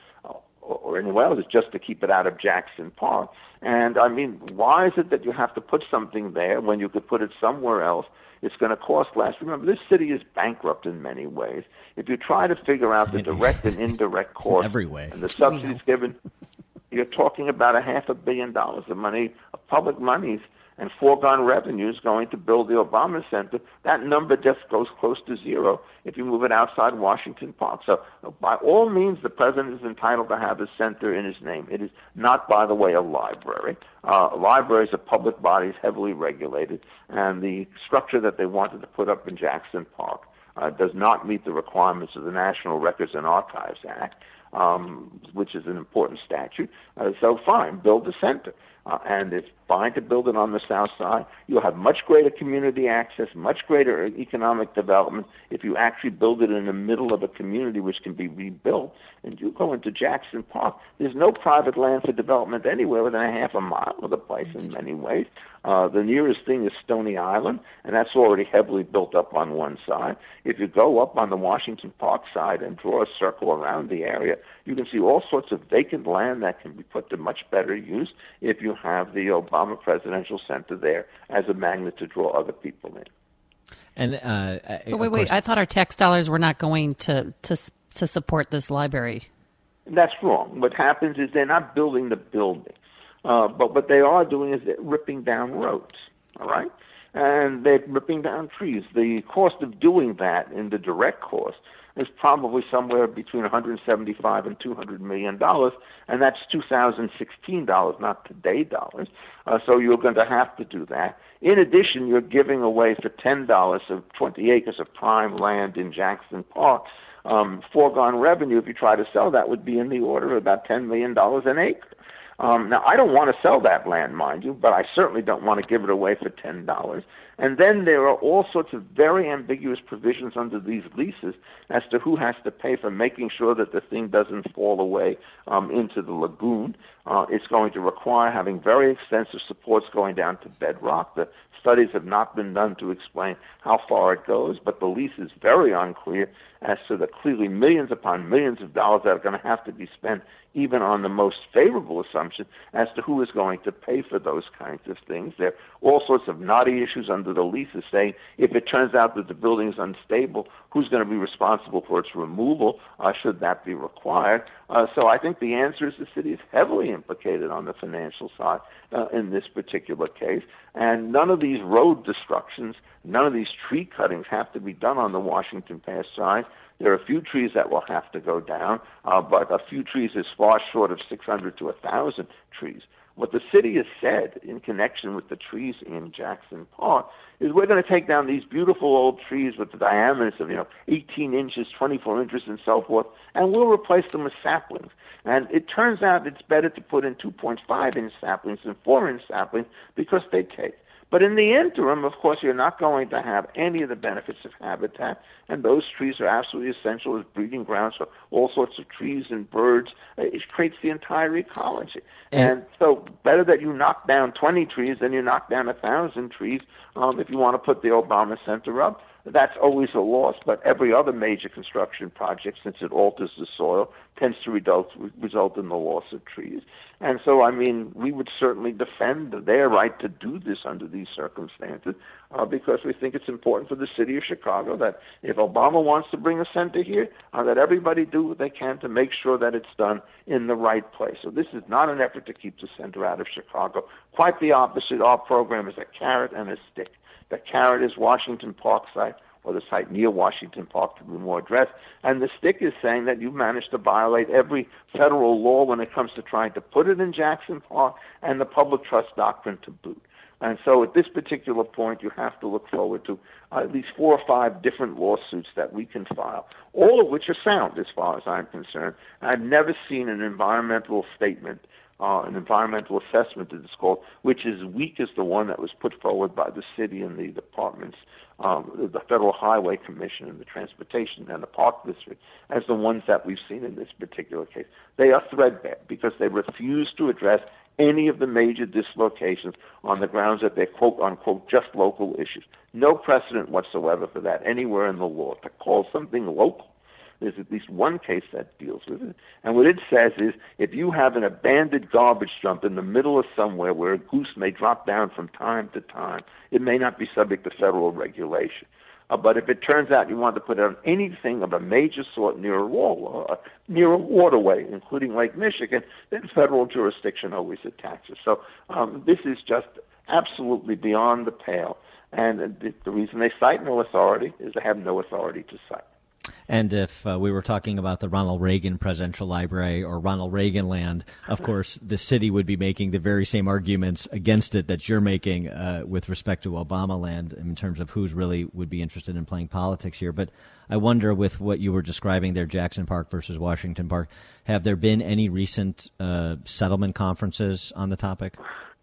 or anywhere else. It's just to keep it out of Jackson Park. And, I mean, why is it that you have to put something there when you could put it somewhere else? It's going to cost less. Remember, this city is bankrupt in many ways. If you try to figure out the direct and indirect costs every way and the subsidies given, you're talking about $500 million of money, of public monies, and foregone revenues going to build the Obama Center. That number just goes close to zero if you move it outside Washington Park. So by all means, the president is entitled to have a center in his name. It is not, by the way, a library. Libraries are public bodies, heavily regulated, and the structure that they wanted to put up in Jackson Park does not meet the requirements of the National Records and Archives Act, which is an important statute. So fine, build the center. And it's fine to build it on the south side. You'll have much greater community access, much greater economic development if you actually build it in the middle of a community which can be rebuilt. And you go into Jackson Park, there's no private land for development anywhere within a half a mile of the place in many ways. The nearest thing is Stony Island, and that's already heavily built up on one side. If you go up on the Washington Park side and draw a circle around the area, you can see all sorts of vacant land that can be put to much better use if you have the Obama Presidential Center there as a magnet to draw other people in. And but wait, I thought our tax dollars were not going to support this library. That's wrong. What happens is they're not building the building. But what they are doing is they're ripping down roads, all right? And they're ripping down trees. The cost of doing that in the direct cost is probably somewhere between $175 and $200 million, and that's 2016 dollars, not today dollars. So you're going to have to do that. In addition, you're giving away for $10 of 20 acres of prime land in Jackson Park. Foregone revenue, if you try to sell that, would be in the order of about $10 million an acre. Now, I don't want to sell that land, mind you, but I certainly don't want to give it away for $10. And then there are all sorts of very ambiguous provisions under these leases as to who has to pay for making sure that the thing doesn't fall away into the lagoon. It's going to require having very extensive supports going down to bedrock. The studies have not been done to explain how far it goes, but the lease is very unclear as to the clearly millions upon millions of dollars that are going to have to be spent even on the most favorable assumption as to who is going to pay for those kinds of things. There are all sorts of knotty issues under under the leases saying if it turns out that the building is unstable, who's going to be responsible for its removal, should that be required. So I think the answer is the city is heavily implicated on the financial side in this particular case. And none of these road destructions, none of these tree cuttings have to be done on the Washington Pass side. There are a few trees that will have to go down, but a few trees is far short of 600 to 1,000 trees. What the city has said in connection with the trees in Jackson Park is we're going to take down these beautiful old trees with the diameters of 18 inches, 24 inches, and so forth, and we'll replace them with saplings. And it turns out it's better to put in 2.5-inch saplings than 4-inch saplings because they take. But in the interim, of course, you're not going to have any of the benefits of habitat, and those trees are absolutely essential as breeding grounds for all sorts of trees and birds. It creates the entire ecology. And so better that you knock down 20 trees than you knock down 1,000 trees if you want to put the Obama Center up. That's always a loss, but every other major construction project, since it alters the soil, tends to result in the loss of trees. And so, I mean, we would certainly defend their right to do this under these circumstances because we think it's important for the city of Chicago that if Obama wants to bring a center here, that everybody do what they can to make sure that it's done in the right place. So this is not an effort to keep the center out of Chicago. Quite the opposite. Our program is a carrot and a stick. The carrot is Washington Park site, or the site near Washington Park to be more addressed. And the stick is saying that you've managed to violate every federal law when it comes to trying to put it in Jackson Park and the public trust doctrine to boot. And so at this particular point, you have to look forward to at least 4 or 5 different lawsuits that we can file, all of which are sound as far as I'm concerned. I've never seen an environmental statement an environmental assessment, as it's called, which is weak as the one that was put forward by the city and the departments, the Federal Highway Commission and the Transportation and the Park District, as the ones that we've seen in this particular case. They are threadbare because they refuse to address any of the major dislocations on the grounds that they're, quote-unquote, just local issues. No precedent whatsoever for that anywhere in the law. To call something local, there's at least one case that deals with it. And what it says is if you have an abandoned garbage dump in the middle of somewhere where a goose may drop down from time to time, it may not be subject to federal regulation. But if it turns out you want to put on anything of a major sort near a wall, near a waterway, including Lake Michigan, then federal jurisdiction always attaches. So this is just absolutely beyond the pale. And the reason they cite no authority is they have no authority to cite. And if we were talking about the Ronald Reagan Presidential Library or Ronald Reagan land, of course, the city would be making the very same arguments against it that you're making with respect to Obama land in terms of who's really would be interested in playing politics here. But I wonder, with what you were describing there, Jackson Park versus Washington Park, have there been any recent settlement conferences on the topic?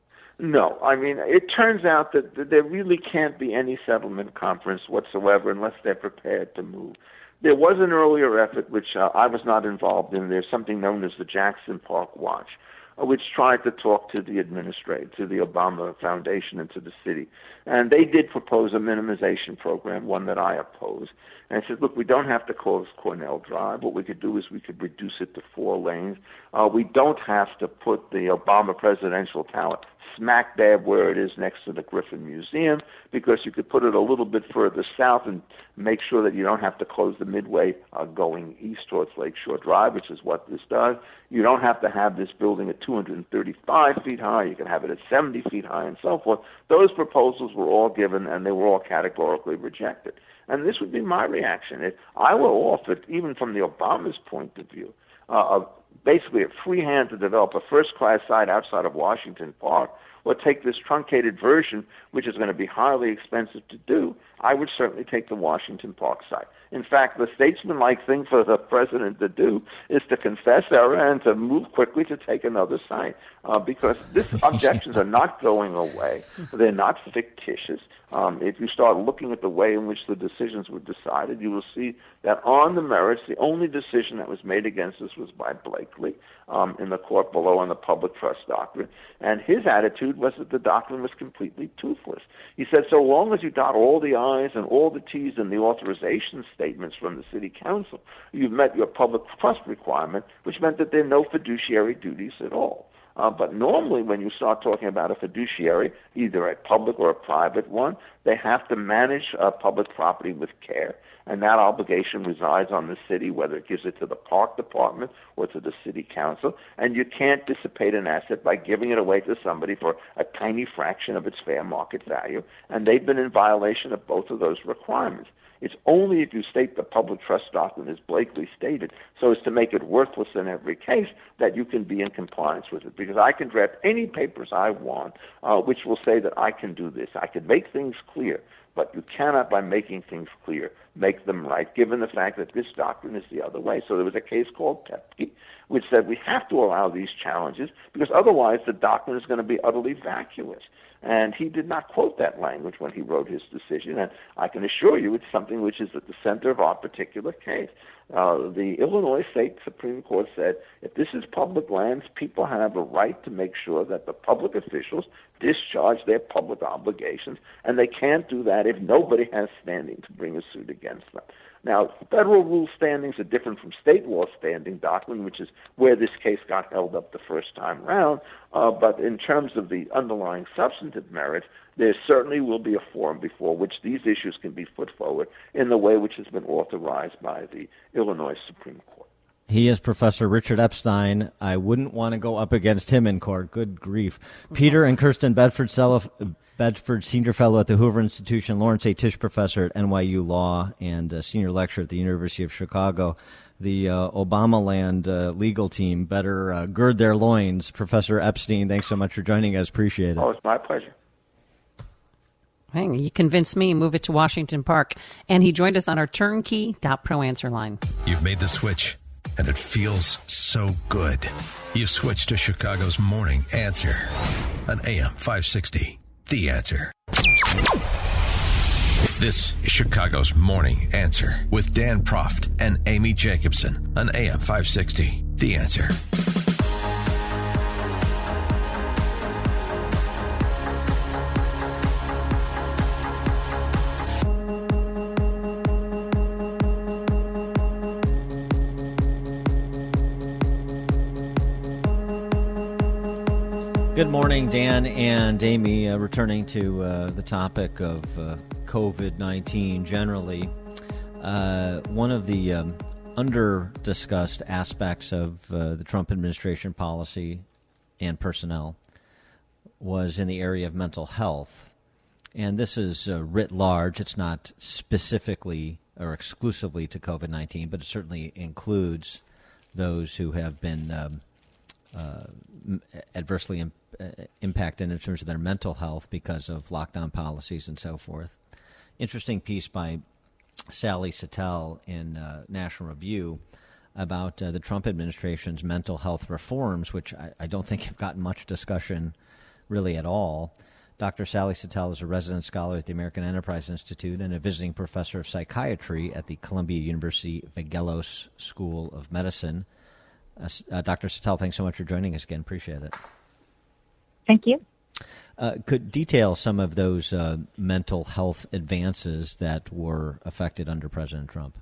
No. I mean, it turns out that there really can't be any settlement conference whatsoever unless they're prepared to move. There was an earlier effort, which I was not involved in. There's something known as the Jackson Park Watch, which tried to talk to the administrator, to the Obama Foundation, and to the city. And they did propose a minimization program, one that I opposed. And I said, look, we don't have to close Cornell Drive. What we could do is we could reduce it to 4 lanes. We don't have to put the Obama Presidential Tower smack dab where it is next to the Griffin Museum, because you could put it a little bit further south and make sure that you don't have to close the midway going east towards Lakeshore Drive, which is what this does. You don't have to have this building at 235 feet high. You can have it at 70 feet high and so forth. Those proposals were all given, and they were all categorically rejected. And this would be my reaction. If I were offered, even from the Obama's point of view, basically a free hand to develop a first-class site outside of Washington Park, or take this truncated version, which is going to be highly expensive to do, I would certainly take the Washington Park site. In fact, the statesman-like thing for the president to do is to confess error and to move quickly to take another site, because these objections are not going away. They're not fictitious. If you start looking at the way in which the decisions were decided, you will see that on the merits, the only decision that was made against us was by Blakely in the court below on the public trust doctrine. And his attitude was that the doctrine was completely toothless. He said, so long as you dot all the I's and all the T's in the authorization statements from the city council, you've met your public trust requirement, which meant that there are no fiduciary duties at all. But normally when you start talking about a fiduciary, either a public or a private one, they have to manage public property with care. And that obligation resides on the city, whether it gives it to the park department or to the city council. And you can't dissipate an asset by giving it away to somebody for a tiny fraction of its fair market value. And they've been in violation of both of those requirements. It's only if you state the public trust doctrine as Blakely stated, so as to make it worthless in every case, that you can be in compliance with it. Because I can draft any papers I want, which will say that I can do this. I can make things clear, but you cannot, by making things clear, make them right, given the fact that this doctrine is the other way. So there was a case called Tepke, which said we have to allow these challenges, because otherwise the doctrine is going to be utterly vacuous. And he did not quote that language when he wrote his decision, and I can assure you it's something which is at the center of our particular case. The Illinois State Supreme Court said if this is public lands, people have a right to make sure that the public officials discharge their public obligations, and they can't do that if nobody has standing to bring a suit against them. Now, federal rule standings are different from state law standing doctrine, which is where this case got held up the first time round. But in terms of the underlying substantive merits, there certainly will be a forum before which these issues can be put forward in the way which has been authorized by the Illinois Supreme Court. He is Professor Richard Epstein. I wouldn't want to go up against him in court. Good grief. Peter and Kirsten Bedford, Senior Fellow at the Hoover Institution, Lawrence A. Tisch Professor at NYU Law, and Senior Lecturer at the University of Chicago. The Obamaland legal team better gird their loins. Professor Epstein, thanks so much for joining us. Appreciate it. Oh, it's my pleasure. Hey, you convinced me. Move it to Washington Park. And he joined us on our turnkey.pro answer line. You've made the switch, and it feels so good. You've switched to Chicago's Morning Answer on AM 560. The Answer. This is Chicago's Morning Answer with Dan Proft and Amy Jacobson on AM 560. The Answer. Good morning, Dan and Amy. Returning to the topic of COVID-19 generally, one of the under-discussed aspects of the Trump administration policy and personnel was in the area of mental health. And this is writ large. It's not specifically or exclusively to COVID-19, but it certainly includes those who have been adversely impacted in terms of their mental health because of lockdown policies and so forth. Interesting piece by Sally Satel in National Review about the Trump administration's mental health reforms, which I don't think have gotten much discussion really at all. Dr. Sally Satel is a resident scholar at the American Enterprise Institute and a visiting professor of psychiatry at the Columbia University Vagelos School of Medicine. Dr. Satel, thanks so much for joining us again. Appreciate it. Thank you. Could detail some of those mental health advances that were affected under President Trump?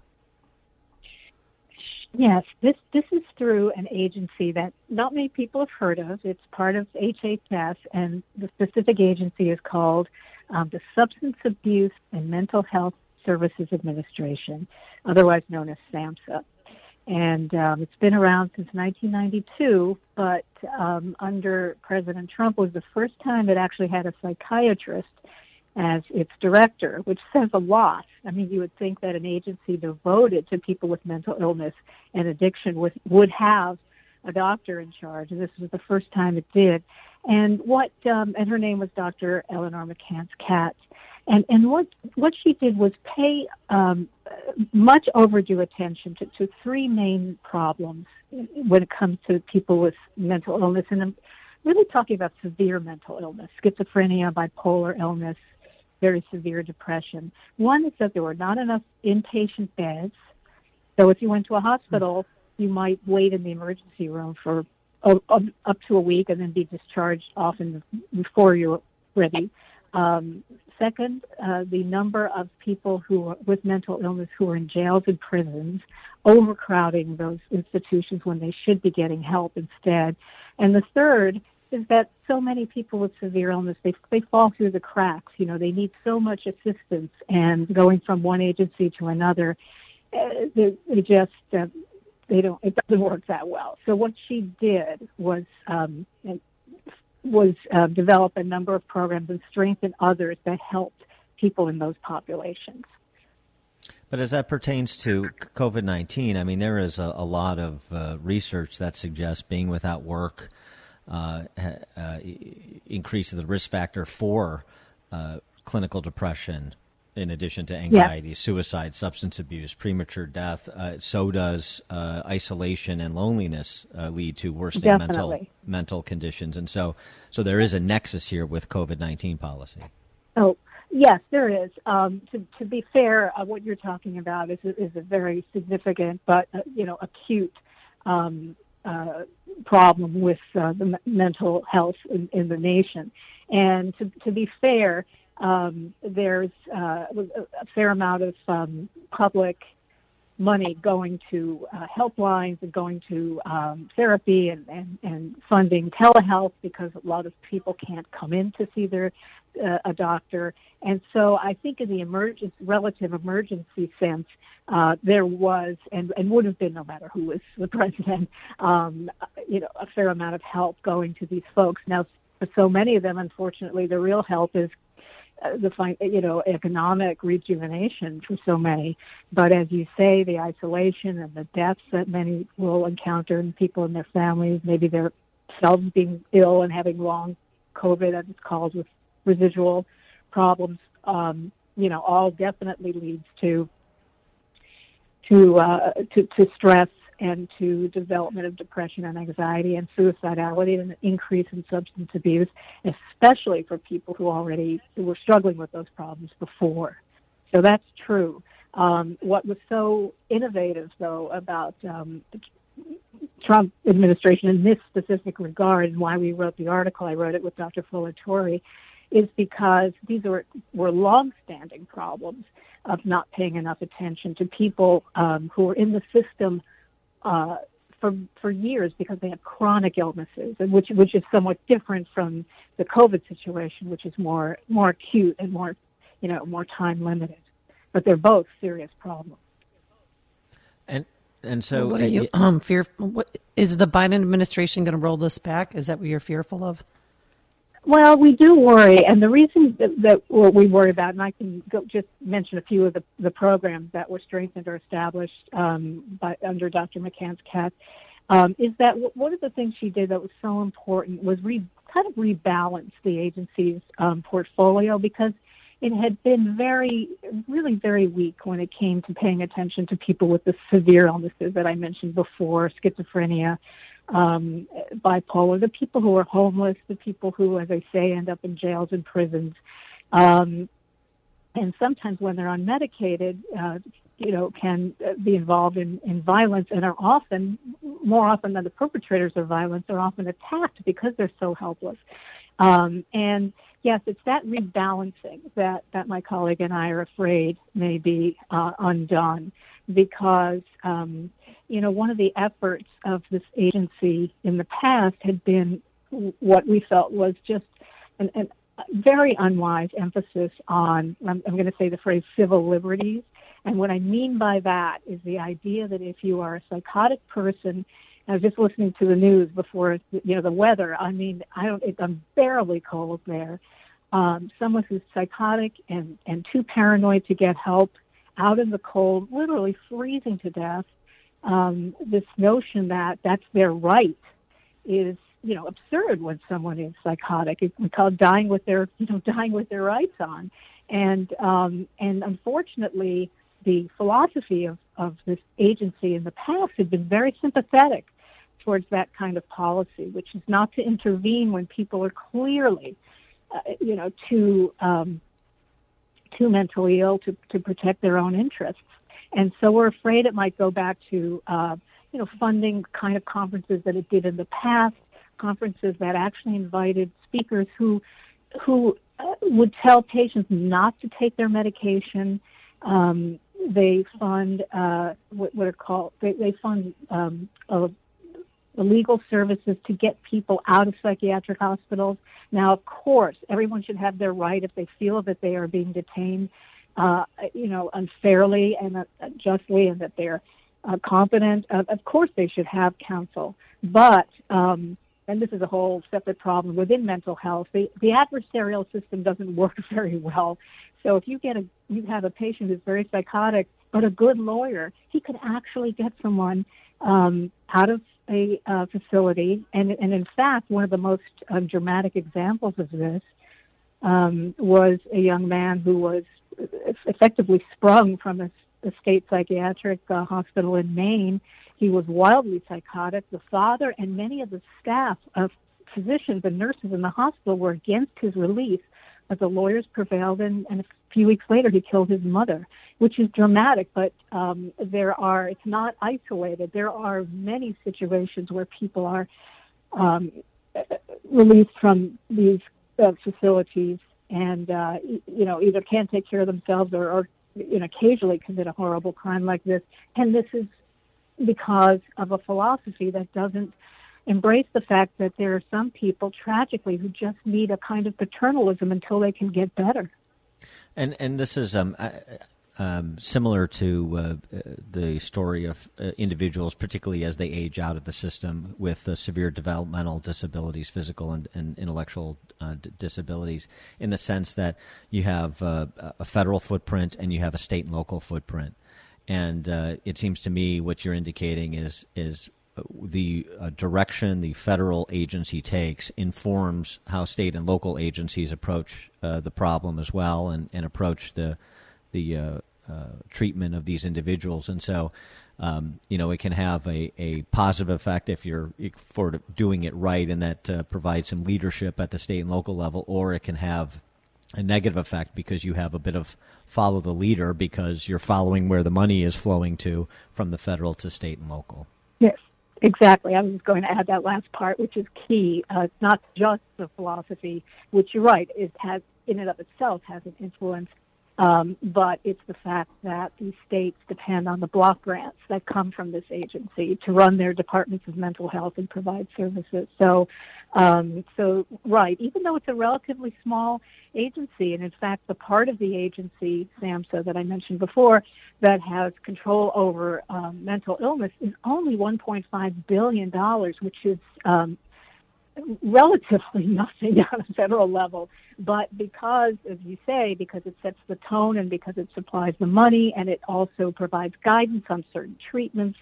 Yes, this is through an agency that not many people have heard of. It's part of HHS, and the specific agency is called the Substance Abuse and Mental Health Services Administration, otherwise known as SAMHSA. And it's been around since 1992, but under President Trump was the first time it actually had a psychiatrist as its director, which says a lot. I mean, you would think that an agency devoted to people with mental illness and addiction would have a doctor in charge, and this was the first time it did. And and her name was Dr. Eleanor McCants-Katz. And what she did was pay much overdue attention to three main problems when it comes to people with mental illness. And I'm really talking about severe mental illness, schizophrenia, bipolar illness, very severe depression. One is that there were not enough inpatient beds. So if you went to a hospital, you might wait in the emergency room for up to a week and then be discharged often before you're ready. Second, the number of people with mental illness who are in jails and prisons, overcrowding those institutions when they should be getting help instead. And the third is that so many people with severe illness, they fall through the cracks. You know, they need so much assistance, and going from one agency to another, they just they don't. It doesn't work that well. So what she did was develop a number of programs and strengthen others that helped people in those populations. But as that pertains to COVID-19, I mean, there is a lot of research that suggests being without work increases the risk factor for clinical depression, in addition to anxiety, suicide, substance abuse, premature death. So does isolation and loneliness lead to worsening mental conditions. And so there is a nexus here with COVID-19 policy. Oh, yes, there is. To be fair, what you're talking about is a very significant but acute problem with the mental health in the nation. And to be fair, there's a fair amount of public money going to helplines and going to therapy and funding telehealth, because a lot of people can't come in to see a doctor. And so I think in the relative emergency sense, there was and would have been, no matter who was the president, a fair amount of help going to these folks. Now, for so many of them, unfortunately, the real help is economic rejuvenation for so many. But as you say, the isolation and the deaths that many will encounter, and people in their families, maybe themselves being ill and having long COVID, as it's called, with residual problems, all definitely leads to stress and to development of depression and anxiety and suicidality, and an increase in substance abuse, especially for people who were struggling with those problems before. So that's true. What was so innovative, though, about the Trump administration in this specific regard, and why we wrote the article, I wrote it with Dr. Fuller Torrey, is because these were long-standing problems of not paying enough attention to people who were in the system for years because they have chronic illnesses, and which is somewhat different from the COVID situation, which is more acute and more time limited. But they're both serious problems. And so, what are you fearful? Is the Biden administration going to roll this back? Is that what you're fearful of? Well, we do worry, and the reason that we worry about, and I can just mention a few of the programs that were strengthened or established under Dr. McCann's CAT, is that one of the things she did that was so important was kind of rebalance the agency's portfolio, because it had been really very weak when it came to paying attention to people with the severe illnesses that I mentioned before, schizophrenia, bipolar, the people who are homeless, the people who, as I say, end up in jails and prisons. And sometimes when they're unmedicated, can be involved in violence, and are more often than the perpetrators of violence, are often attacked because they're so helpless. And yes, it's that rebalancing that my colleague and I are afraid may be undone, because one of the efforts of this agency in the past had been what we felt was just a very unwise emphasis on, I'm going to say the phrase, civil liberties. And what I mean by that is the idea that if you are a psychotic person, I was just listening to the news before, the weather, I'm unbearably cold there. Someone who's psychotic and too paranoid to get help, out in the cold, literally freezing to death. This notion that that's their right is, absurd when someone is psychotic. We call it dying with their rights on. And unfortunately, the philosophy of this agency in the past had been very sympathetic towards that kind of policy, which is not to intervene when people are clearly, too mentally ill to protect their own interests. And so we're afraid it might go back to, funding kind of conferences that it did in the past, conferences that actually invited speakers who would tell patients not to take their medication. They fund what are called, they fund the legal services to get people out of psychiatric hospitals. Now, of course, everyone should have their right if they feel that they are being detained, unfairly and justly, and that they're competent. Of course, they should have counsel. But, and this is a whole separate problem within mental health, the adversarial system doesn't work very well. So if you have a patient who's very psychotic, but a good lawyer, he could actually get someone out of a facility. And in fact, one of the most dramatic examples of this was a young man who was effectively sprung from a state psychiatric hospital in Maine. He was wildly psychotic. The father and many of the staff of physicians and nurses in the hospital were against his release, but the lawyers prevailed, and a few weeks later he killed his mother, which is dramatic, but it's not isolated. There are many situations where people are released from these facilities and, either can't take care of themselves or occasionally commit a horrible crime like this. And this is because of a philosophy that doesn't embrace the fact that there are some people, tragically, who just need a kind of paternalism until they can get better. And this is similar to the story of individuals, particularly as they age out of the system with severe developmental disabilities, physical and intellectual disabilities, in the sense that you have a federal footprint and you have a state and local footprint. And it seems to me what you're indicating is the direction the federal agency takes informs how state and local agencies approach the problem as well, and approach the treatment of these individuals. And so, it can have a positive effect if you're for doing it right, and that provides some leadership at the state and local level, or it can have a negative effect because you have a bit of follow the leader because you're following where the money is flowing to from the federal to state and local. Yes. Exactly. I was going to add that last part, which is key. It's not just the philosophy, which you're right, has in and of itself has an influence, but it's the fact that these states depend on the block grants that come from this agency to run their departments of mental health and provide services. So right, even though it's a relatively small agency, and in fact the part of the agency, SAMHSA, that I mentioned before, that has control over mental illness is only $1.5 billion, which is relatively nothing on a federal level. But because, as you say, because it sets the tone and because it supplies the money and it also provides guidance on certain treatments,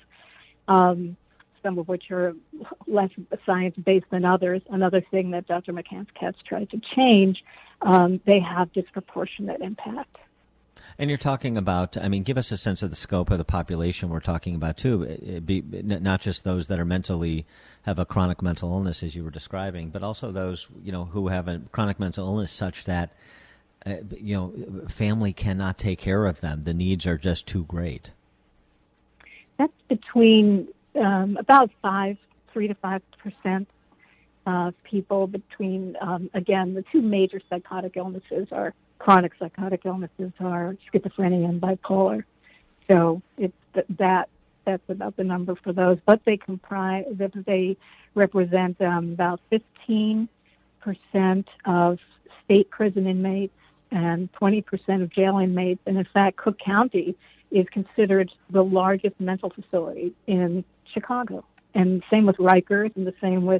some of which are less science-based than others, another thing that Dr. McCants has tried to change, they have disproportionate impact. And you're talking about, give us a sense of the scope of the population we're talking about, too. Not just those that are have a chronic mental illness, as you were describing, but also those, who have a chronic mental illness such that, family cannot take care of them. The needs are just too great. That's between about 3 to 5% of people between, again, the two major psychotic illnesses are chronic psychotic illnesses are schizophrenia and bipolar. So it's that's about the number for those. But they represent about 15% of state prison inmates and 20% of jail inmates. And in fact, Cook County is considered the largest mental facility in Chicago. And same with Rikers and the same with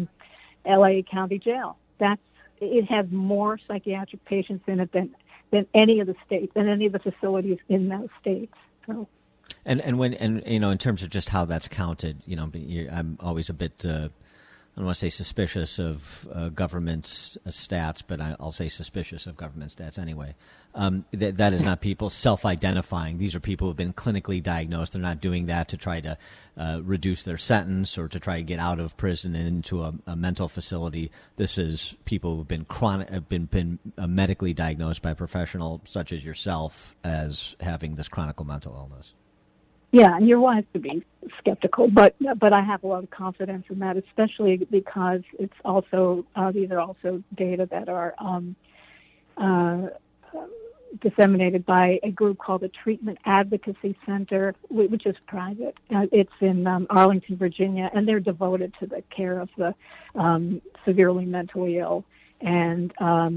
LA County Jail. It has more psychiatric patients in it than any of the states, than any of the facilities in those states. So. And in terms of just how that's counted, I'm always a bit I don't want to say suspicious of government stats, but I'll say suspicious of government stats anyway. That is not people self-identifying. These are people who have been clinically diagnosed. They're not doing that to try to reduce their sentence or to try to get out of prison and into a mental facility. This is people who've been medically diagnosed by a professional such as yourself as having this chronic mental illness. Yeah, and you're wise to be skeptical, but I have a lot of confidence in that, especially because it's also these are also data that are disseminated by a group called the Treatment Advocacy Center, which is private. It's in Arlington, Virginia, and they're devoted to the care of the severely mentally ill. And,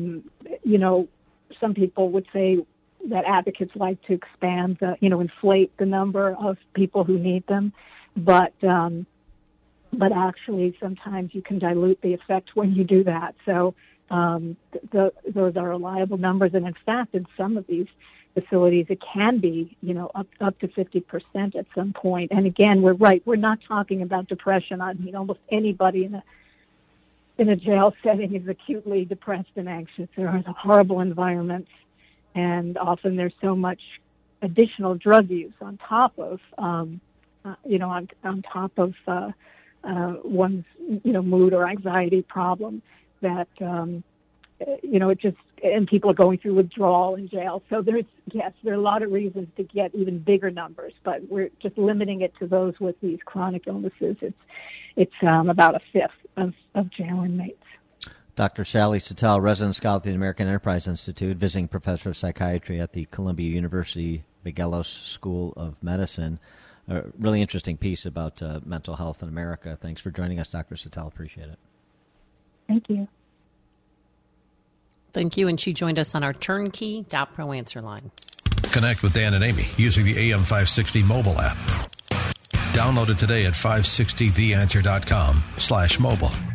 some people would say that advocates like to expand inflate the number of people who need them. But actually sometimes you can dilute the effect when you do that. So those are reliable numbers. And in fact, in some of these facilities, it can be, up to 50% at some point. And again, we're right. We're not talking about depression. I mean, almost anybody in a jail setting is acutely depressed and anxious. There are horrible environments, and often there's so much additional drug use on top of, on top of one's, mood or anxiety problem that, it just, and people are going through withdrawal in jail. So there are a lot of reasons to get even bigger numbers, but we're just limiting it to those with these chronic illnesses. It's about a fifth of jail inmates. Dr. Sally Satel, resident scholar at the American Enterprise Institute, visiting professor of psychiatry at the Columbia University Beghellos School of Medicine. A really interesting piece about mental health in America. Thanks for joining us, Dr. Satel. Appreciate it. Thank you. Thank you. And she joined us on our turnkey.pro answer line. Connect with Dan and Amy using the AM560 mobile app. Download it today at 560theanswer.com/mobile.